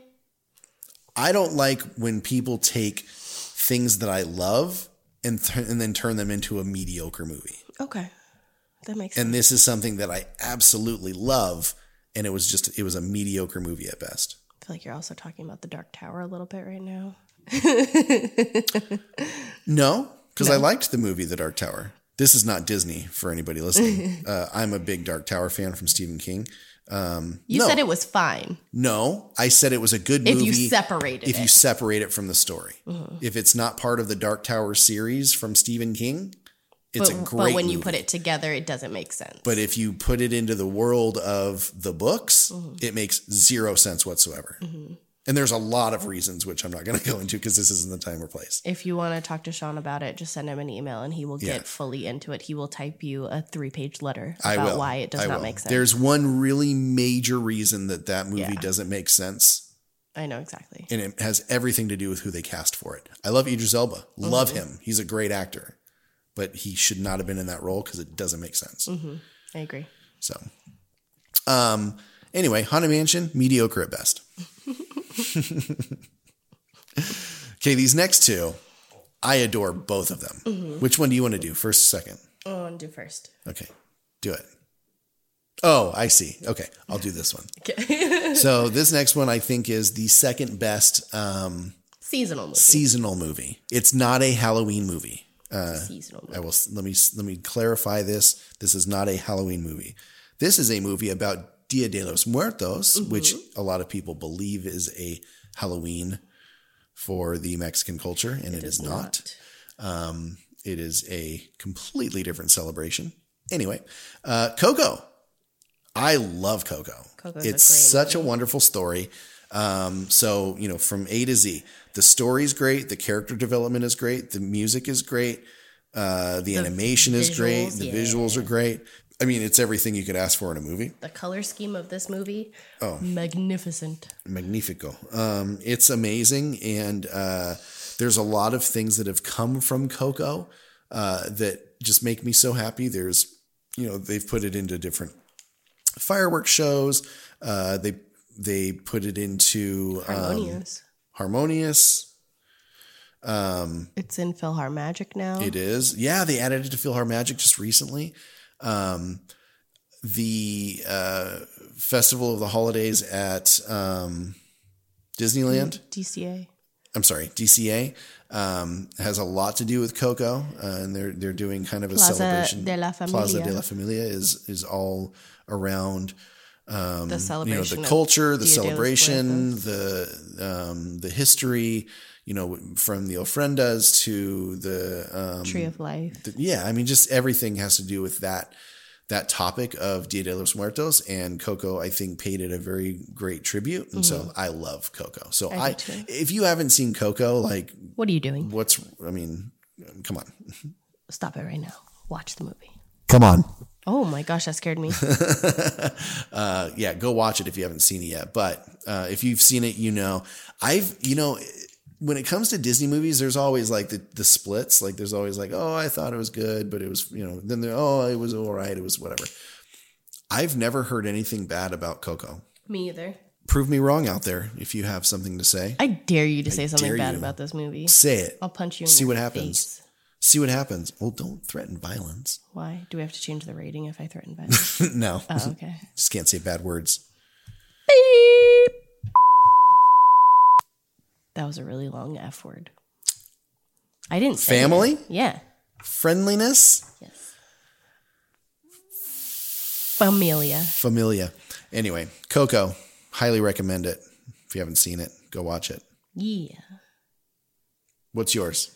I don't like when people take things that I love and th- and then turn them into a mediocre movie. Okay. That makes sense. And this is something that I absolutely love, and it was just it was a mediocre movie at best. I feel like you're also talking about The Dark Tower a little bit right now. No, because No. I liked the movie The Dark Tower. This is not Disney for anybody listening. uh, I'm a big Dark Tower fan from Stephen King. Um, You no, said it was fine. No, I said it was a good If movie. you separated If you it. separate it from the story. Mhm. If it's not part of the Dark Tower series from Stephen King, it's but, a great But when you movie. put it together, it doesn't make sense. But if you put it into the world of the books, Mhm. it makes zero sense whatsoever. Mhm. And there's a lot of reasons, which I'm not going to go into because this isn't the time or place. If you want to talk to Sean about it, just send him an email and he will get Yeah. fully into it. He will type you a three page letter I about will. why it does I not will. make sense. There's one really major reason that that movie Yeah. doesn't make sense. I know exactly. And it has everything to do with who they cast for it. I love Idris Elba. Love Mhm. him. He's a great actor. But he should not have been in that role because it doesn't make sense. hmm I agree. So, um, anyway, Haunted Mansion, mediocre at best. Okay, these next two, I adore both of them. Mhm. Which one do you want to do? First, second? Oh, I want to do first. Okay, do it. Oh, I see. Okay, I'll do this one. Okay. So this next one I think is the second best um, Seasonal movie. seasonal movie. It's not a Halloween movie. Uh, Seasonal movie. I will let me let me clarify this. This is not a Halloween movie. This is a movie about Dia de los Muertos, Mhm. which a lot of people believe is a Halloween for the Mexican culture, and it, it is, is not. not. Um, it is a completely different celebration. Anyway, uh, Coco. I love Coco. Coco's It's a great such movie. a wonderful story. Um, so, you know, from A to Z, the story's great. The character development is great. The music is great. Uh, the, The animation is great. visuals, The yeah. visuals are great. I mean, it's everything you could ask for in a movie. The color scheme of this movie, Oh. magnificent. Magnifico. Um, it's amazing. And, uh, there's a lot of things that have come from Coco, uh, that just make me so happy. There's, you know, they've put it into different fireworks shows. Uh, they, they put it into, um, Harmonious. Harmonious. Um, It's in Philhar Magic now. It is. Yeah, they added it to Philhar Magic just recently. Um, the uh, Festival of the Holidays at um, Disneyland. D C A. I'm sorry, D C A um, has a lot to do with Coco, uh, and they're they're doing kind of a Plaza celebration. de la Plaza Familia. de la Familia is is all around um, The you know, celebration the of culture, the Dia de los celebration, the um, the history. You know, from the ofrendas to the um, Tree of Life. the- yeah, I mean, just everything has to do with that that topic of Dia de los Muertos, and Coco, I think, paid it a very great tribute. And mm-hmm. so I love Coco. So I, I if you haven't seen Coco, like, what are you doing? What's, I mean, come on. Stop it right now. Watch the movie. Come on. Oh my gosh, that scared me. uh, yeah, go watch it if you haven't seen it yet. But uh, if you've seen it, you know, I've, you know, when it comes to Disney movies, there's always like the, the splits. Like there's always like, oh, I thought it was good, but it was, you know, then they're, oh, it was all right. It was whatever. I've never heard anything bad about Coco. Me either. Prove me wrong out there if you have something to say. I dare you to I say something bad you. about this movie. Say it. I'll punch you in See your what happens. face. See what happens. Well, don't threaten violence. Why? Do we have to change the rating if I threaten violence? No. Oh, okay. Just can't say bad words. Beep. That was a really long F word. I didn't say Family? It. Yeah. Friendliness? Yes. Familia. Familia. Anyway, Coco. Highly recommend it. If you haven't seen it, go watch it. Yeah. What's yours?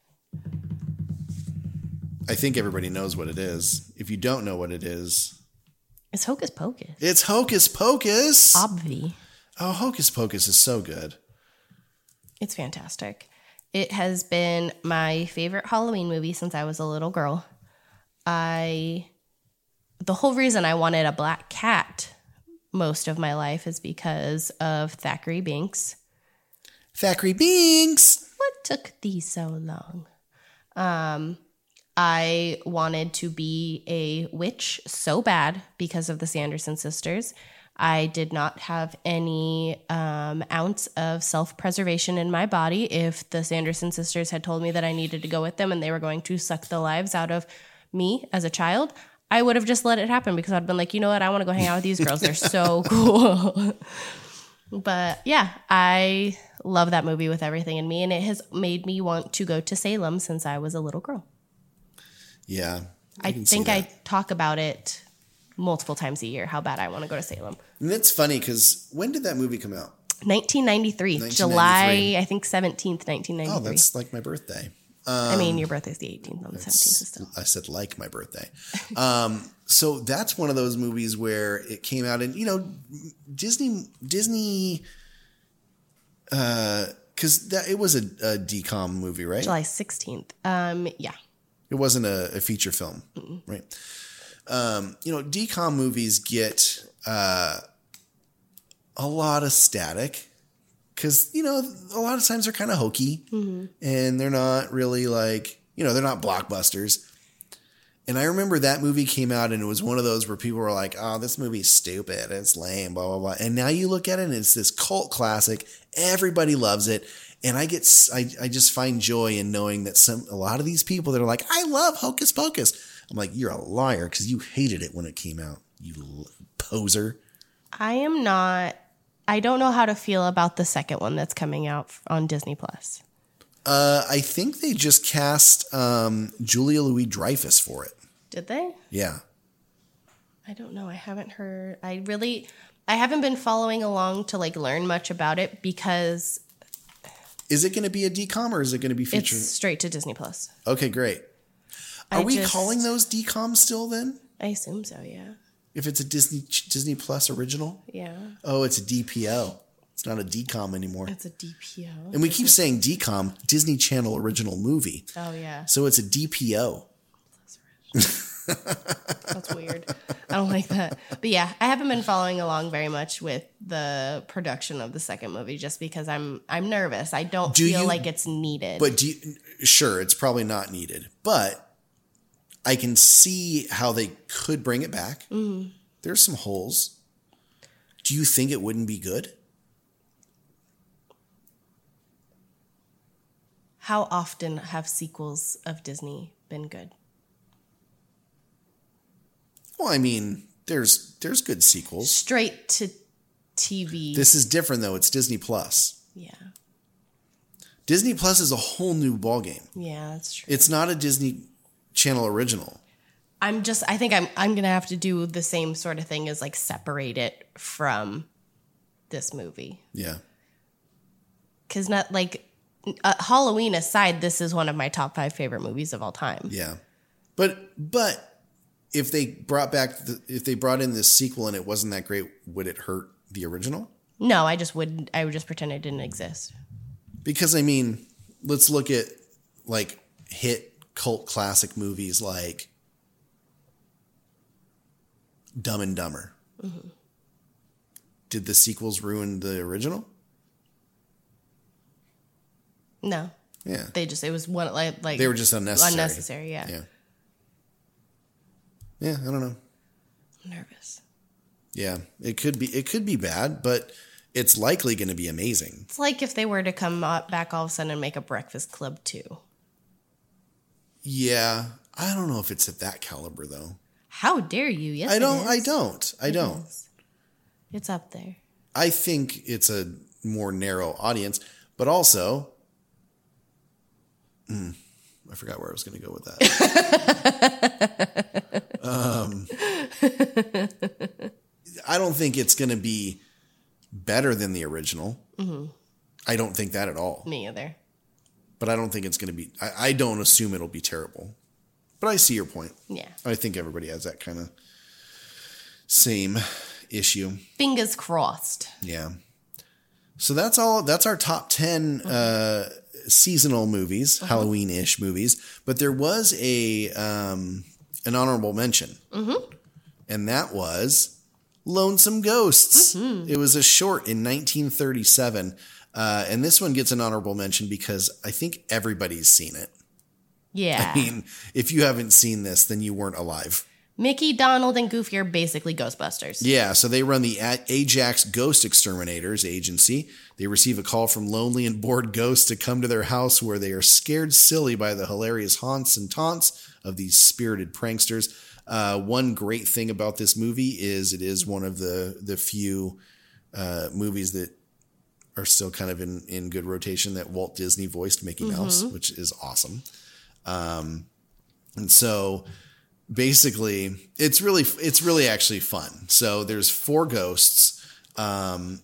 I think everybody knows what it is. If you don't know what it is... It's Hocus Pocus. It's Hocus Pocus. Obvi. Oh, Hocus Pocus is so good. It's fantastic. It has been my favorite Halloween movie since I was a little girl. I... The whole reason I wanted a black cat most of my life is because of Thackeray Binks. Thackeray Binks! What took thee so long? Um... I wanted to be a witch so bad because of the Sanderson sisters. I did not have any um, ounce of self-preservation in my body. If the Sanderson sisters had told me that I needed to go with them and they were going to suck the lives out of me as a child, I would have just let it happen because I'd been like, you know what? I want to go hang out with these girls. They're so cool. But yeah, I love that movie with everything in me, and it has made me want to go to Salem since I was a little girl. Yeah. I, I think I talk about it multiple times a year, how bad I want to go to Salem. And it's funny because when did that movie come out? nineteen ninety-three, nineteen ninety-three. July, I think seventeenth, nineteen ninety-three. Oh, that's like my birthday. Um, I mean, your birthday's the eighteenth, on the seventeenth. Still. I said like my birthday. um, so that's one of those movies where it came out, and you know, Disney, Disney, because uh, that it was a, a D COM movie, right? July sixteenth. Um, yeah. It wasn't a, a feature film, Mm-mm. right? Um, you know, D COM movies get uh, a lot of static because, you know, a lot of times they're kind of hokey mm-hmm. and they're not really like, you know, they're not blockbusters. And I remember that movie came out and it was one of those where people were like, oh, this movie's stupid. It's lame, blah, blah, blah. And now you look at it and it's this cult classic. Everybody loves it. And I get, I, I just find joy in knowing that some, a lot of these people that are like, I love Hocus Pocus. I'm like, you're a liar because you hated it when it came out, you poser. I am not, I don't know how to feel about the second one that's coming out on Disney Plus. Uh, I think they just cast um, Julia Louis-Dreyfus for it. Did they? Yeah. I don't know. I haven't heard, I really, I haven't been following along to like learn much about it because... Is it going to be a D COM or is it going to be featured? It's straight to Disney Plus. Okay, great. Are I we just, calling those D COMs still then? I assume so, yeah. If it's a Disney Disney Plus original? Yeah. Oh, it's a D P O. It's not a D COM anymore. It's a D P O. And we keep saying D COM, Disney Channel Original Movie. Oh, yeah. So it's a D P O. That's weird. I don't like that. But yeah, I haven't been following along very much with the production of the second movie just because I'm I'm nervous. I don't do feel you, like it's needed. But do you, sure, it's probably not needed. But I can see how they could bring it back. Mm-hmm. There's some holes. Do you think it wouldn't be good? How often have sequels of Disney been good? Well, I mean, there's there's good sequels. Straight to T V. This is different, though. It's Disney Plus. Yeah. Disney Plus is a whole new ballgame. Yeah, that's true. It's not a Disney Channel original. I'm just, I think I'm I'm going to have to do the same sort of thing as like separate it from this movie. Yeah. Because not like, uh, Halloween aside, this is one of my top five favorite movies of all time. Yeah. But, but... if they brought back the, if they brought in this sequel and it wasn't that great, would it hurt the original? No, I just wouldn't. I would just pretend it didn't exist. Because I mean, let's look at like hit cult classic movies like Dumb and Dumber. Mm-hmm. Did the sequels ruin the original? No. Yeah. They just, it was one, like, like they were just unnecessary. Unnecessary, yeah. Yeah. Yeah, I don't know. I'm nervous. Yeah, it could be, it could be bad, but it's likely going to be amazing. It's like if they were to come back all of a sudden and make a Breakfast Club too. Yeah. I don't know if it's at that caliber though. How dare you? Yes, I don't, it is. I don't, I It don't. is. It's up there. I think it's a more narrow audience, but also, mm, I forgot where I was going to go with that. um, I don't think it's going to be better than the original. Mm-hmm. I don't think that at all. Me either. But I don't think it's going to be, I, I don't assume it'll be terrible. But I see your point. Yeah. I think everybody has that kind of same issue. Fingers crossed. Yeah. So that's all. That's our top ten uh, seasonal movies, uh-huh. Halloween-ish movies. But there was a um, an honorable mention, mm-hmm. and that was Lonesome Ghosts. Mm-hmm. It was a short in nineteen thirty-seven, uh, and this one gets an honorable mention because I think everybody's seen it. Yeah. I mean, if you haven't seen this, then you weren't alive. Mickey, Donald, and Goofy are basically Ghostbusters. Yeah, so they run the Ajax Ghost Exterminators Agency. They receive a call from lonely and bored ghosts to come to their house where they are scared silly by the hilarious haunts and taunts of these spirited pranksters. Uh, one great thing about this movie is it is one of the, the few uh, movies that are still kind of in, in good rotation that Walt Disney voiced Mickey mm-hmm. Mouse, which is awesome. Um, and so... Basically, it's really it's really actually fun. So there's four ghosts, um,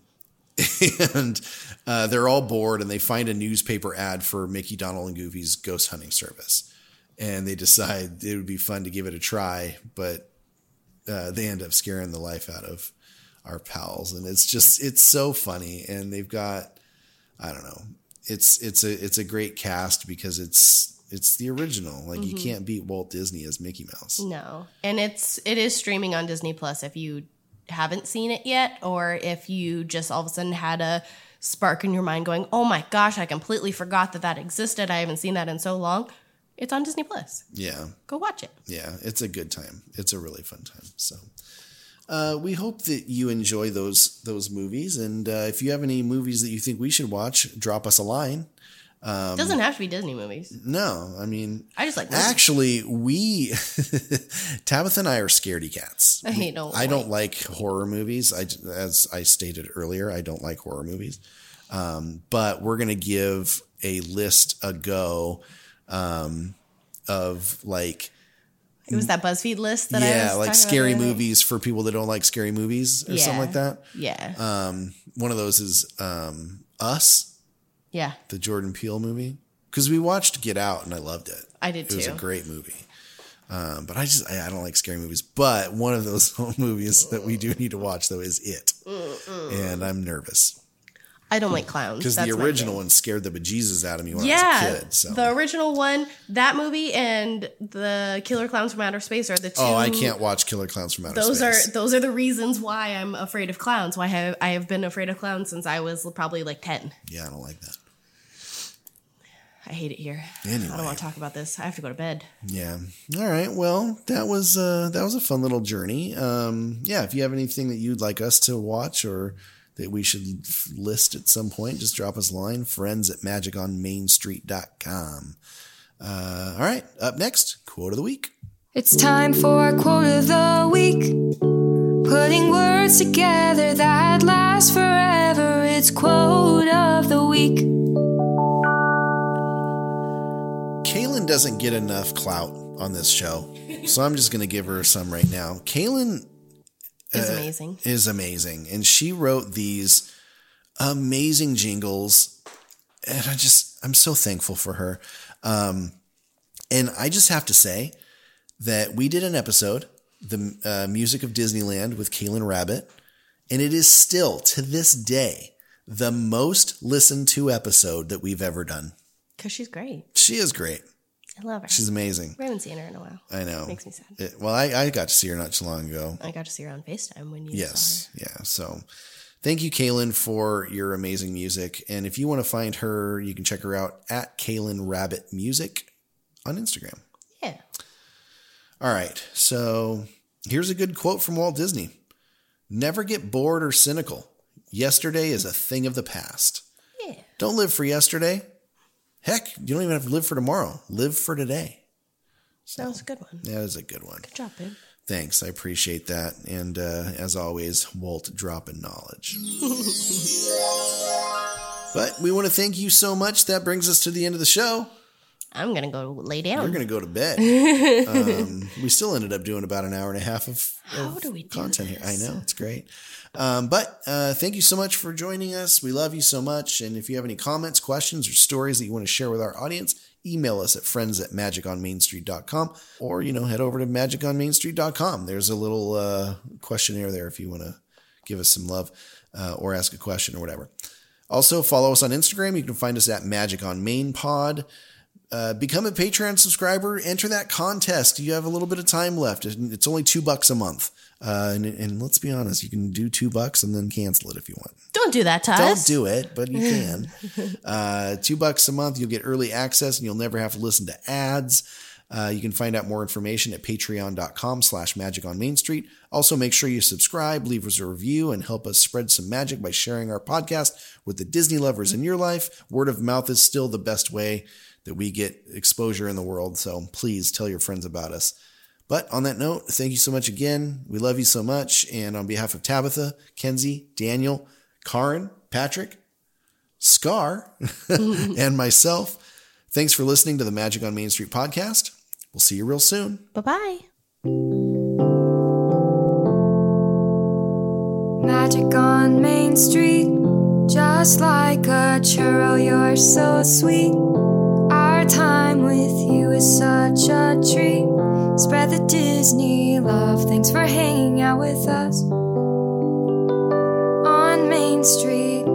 and uh, they're all bored, and they find a newspaper ad for Mickey, Donald, and Goofy's ghost hunting service, and they decide it would be fun to give it a try, but uh, they end up scaring the life out of our pals, and it's just it's so funny, and they've got I don't know, it's it's a it's a great cast because it's. It's the original. Like mm-hmm. you can't beat Walt Disney as Mickey Mouse. No. And it's it is streaming on Disney Plus if you haven't seen it yet, or if you just all of a sudden had a spark in your mind going, "Oh my gosh, I completely forgot that that existed. I haven't seen that in so long." It's on Disney Plus. Yeah. Go watch it. Yeah, it's a good time. It's a really fun time. So uh, we hope that you enjoy those those movies, and uh, if you have any movies that you think we should watch, drop us a line. Um, Doesn't have to be Disney movies. No, I mean, I just like movies. Actually, we Tabitha and I are scaredy cats. I don't. I like. don't like horror movies. I, as I stated earlier, I don't like horror movies. Um, but we're gonna give a list a go um, of like. It was that BuzzFeed list that yeah, I was like scary movies for people that don't like scary movies or yeah. something like that. Yeah. Um, one of those is um, Us. Yeah. The Jordan Peele movie. Because we watched Get Out and I loved it. I did too. It was a great movie. Um, but I just, I, I don't like scary movies. But one of those movies that we do need to watch, though, is It. Mm-mm. And I'm nervous. I don't like clowns. Because the original one scared the bejesus out of me when yeah, I was a kid. So. The original one, that movie, and the Killer Clowns from Outer Space are the two. Oh, I can't watch Killer Clowns from Outer those Space. Are, those are the reasons why I'm afraid of clowns. Why I have, I have been afraid of clowns since I was probably like ten. Yeah, I don't like that. I hate it here. Anyway. I don't want to talk about this. I have to go to bed. Yeah. All right. Well, that was uh, that was a fun little journey. Um, yeah. If you have anything that you'd like us to watch or that we should list at some point, just drop us a line. Friends at magic on main street dot com. Uh, all right. Up next, quote of the week. It's time for a quote of the week. Putting words together that last forever. It's quote of the week. Kaylin doesn't get enough clout on this show, so I'm just going to give her some right now. Kaylin uh, is amazing. Is amazing, and she wrote these amazing jingles, and I just I'm so thankful for her. Um, and I just have to say that we did an episode the uh, music of Disneyland with Kaylin Rabbit. And it is still, to this day, the most listened to episode that we've ever done. Because she's great. She is great. I love her. She's amazing. We haven't seen her in a while. I know. Makes me sad. It, well, I, I got to see her not too long ago. I got to see her on FaceTime when you yes, saw her. Yeah. So thank you, Kaylin, for your amazing music. And if you want to find her, you can check her out at Kaylin Rabbit Music on Instagram. Yeah. All right. So here's a good quote from Walt Disney. Never get bored or cynical. Yesterday is a thing of the past. Yeah. Don't live for yesterday. Heck, you don't even have to live for tomorrow. Live for today. So, that was a good one. That is a good one. Good job, babe. Thanks. I appreciate that. And uh, as always, Walt dropping knowledge. But we want to thank you so much. That brings us to the end of the show. I'm going to go lay down. You're going to go to bed. um, we still ended up doing about an hour and a half of, How of do we do content this? here. I know. It's great. Um, but uh, thank you so much for joining us. We love you so much. And if you have any comments, questions, or stories that you want to share with our audience, email us at friends at magic on main street dot com or, you know, head over to magic on main street dot com. There's a little uh, questionnaire there if you want to give us some love uh, or ask a question or whatever. Also, follow us on Instagram. You can find us at Magic on Main Pod. Uh, become a Patreon subscriber. Enter that contest. You have a little bit of time left. It's only two bucks a month. Uh, and, and let's be honest, you can do two bucks and then cancel it if you want. Don't do that to Don't us. do it, but you can. uh, two bucks a month. You'll get early access and you'll never have to listen to ads. Uh, you can find out more information at patreon.com slash magic on Main Street. Also, make sure you subscribe, leave us a review, and help us spread some magic by sharing our podcast with the Disney lovers in your life. Word of mouth is still the best way that we get exposure in the world. So please tell your friends about us. But on that note, thank you so much again. We love you so much. And on behalf of Tabitha, Kenzie, Daniel, Karin, Patrick, Scar, and myself, thanks for listening to the Magic on Main Street podcast. We'll see you real soon. Bye-bye. Magic on Main Street, just like a churro, you're so sweet. Our time with you is such a treat. Spread the Disney love. Thanks for hanging out with us on Main Street.